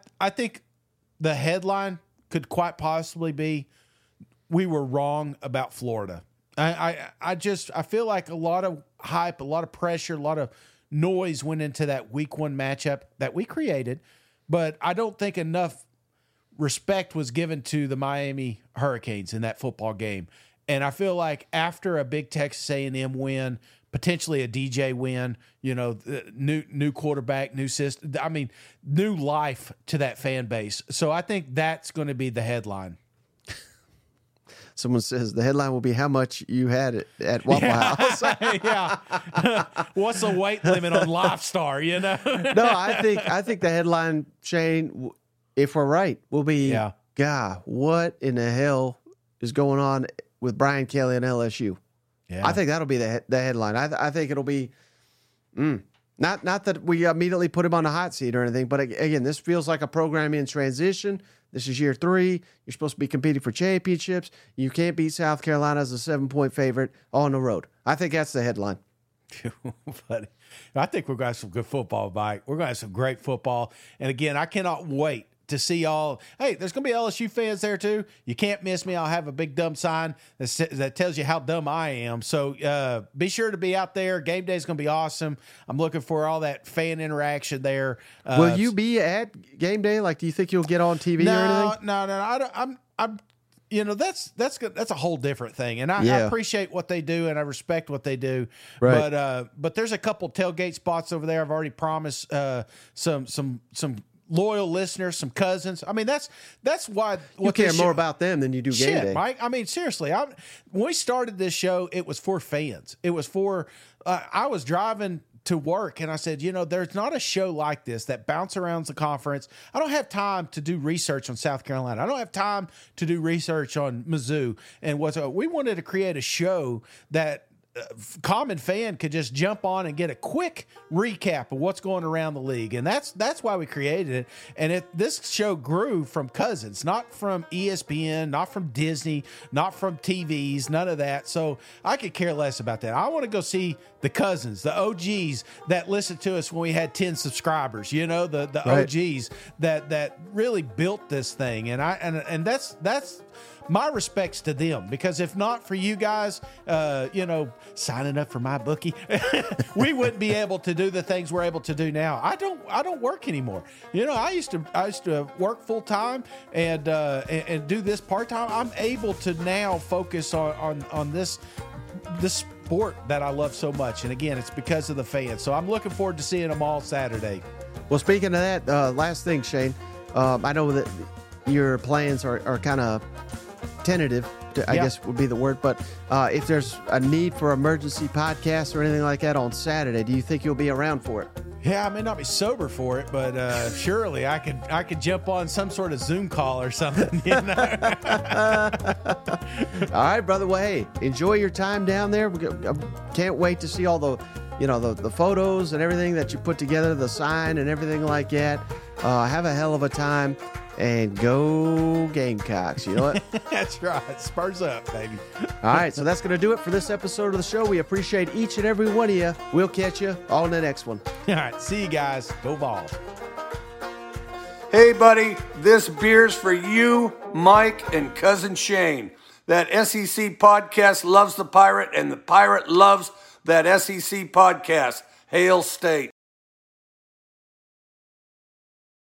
the headline could quite possibly be, we were wrong about Florida. I feel like a lot of hype, a lot of pressure, a lot of noise went into that week 1 matchup that we created, but I don't think enough respect was given to the Miami Hurricanes in that football game. And I feel like after a big Texas A&M win, potentially a DJ win, new quarterback, new system. I mean, new life to that fan base. So I think that's going to be the headline. Someone says the headline will be how much you had at Waffle House. Yeah. What's the weight limit on Lifestar, No, I think the headline, Shane, if we're right, will be, God, what in the hell is going on with Brian Kelly and LSU? Yeah. I think that'll be the headline. I think it'll be not that we immediately put him on the hot seat or anything, but again, this feels like a program in transition. This is year 3. You're supposed to be competing for championships. You can't beat South Carolina as a 7-point favorite on the road. I think that's the headline. Buddy, I think we're going to have some good football, Mike. We're going to have some great football. And again, I cannot wait to see all. Hey, there's going to be LSU fans there too. You can't miss me. I'll have a big dumb sign that tells you how dumb I am. So be sure to be out there. Game day is going to be awesome. I'm looking for all that fan interaction there. Will you be at game day? Like, do you think you'll get on TV or anything? No. I'm. That's a whole different thing, and I appreciate what they do and I respect what they do. Right. But there's a couple tailgate spots over there. I've already promised some loyal listeners, some cousins. I mean, that's why you care more about them than you do game day, Mike. I mean, seriously, when we started this show, it was for fans. It was for. I was driving to work and I said, there's not a show like this that bounce around the conference. I don't have time to do research on South Carolina. I don't have time to do research on Mizzou and we wanted to create a show that common fan could just jump on and get a quick recap of what's going around the league. And that's why we created it. And this show grew from cousins, not from ESPN, not from Disney, not from TVs, none of that. So I could care less about that. I want to go see the cousins, the OGs that listened to us when we had 10 subscribers, the right. OGs that really built this thing. And that's my respects to them, because if not for you guys, signing up for MyBookie, we wouldn't be able to do the things we're able to do now. I don't work anymore. I used to work full time and do this part time. I'm able to now focus on this sport that I love so much. And again, it's because of the fans. So I'm looking forward to seeing them all Saturday. Well, speaking of that, last thing, Shane, I know that your plans are kind of tentative, I guess would be the word. But if there's a need for emergency podcasts or anything like that on Saturday, do you think you'll be around for it? Yeah, I may not be sober for it, but surely I could jump on some sort of Zoom call or something. You know? All right, brother. Well, hey, enjoy your time down there. I can't wait to see all the photos and everything that you put together, the sign and everything like that. Have a hell of a time. And go Gamecocks. You know what? That's right. Spurs up, baby. All right, so that's going to do it for this episode of the show. We appreciate each and every one of you. We'll catch you on the next one. All right, see you guys. Go Vols. Hey, buddy, this beer's for you, Mike, and Cousin Shane. That SEC podcast loves the Pirate, and the Pirate loves that SEC podcast. Hail State.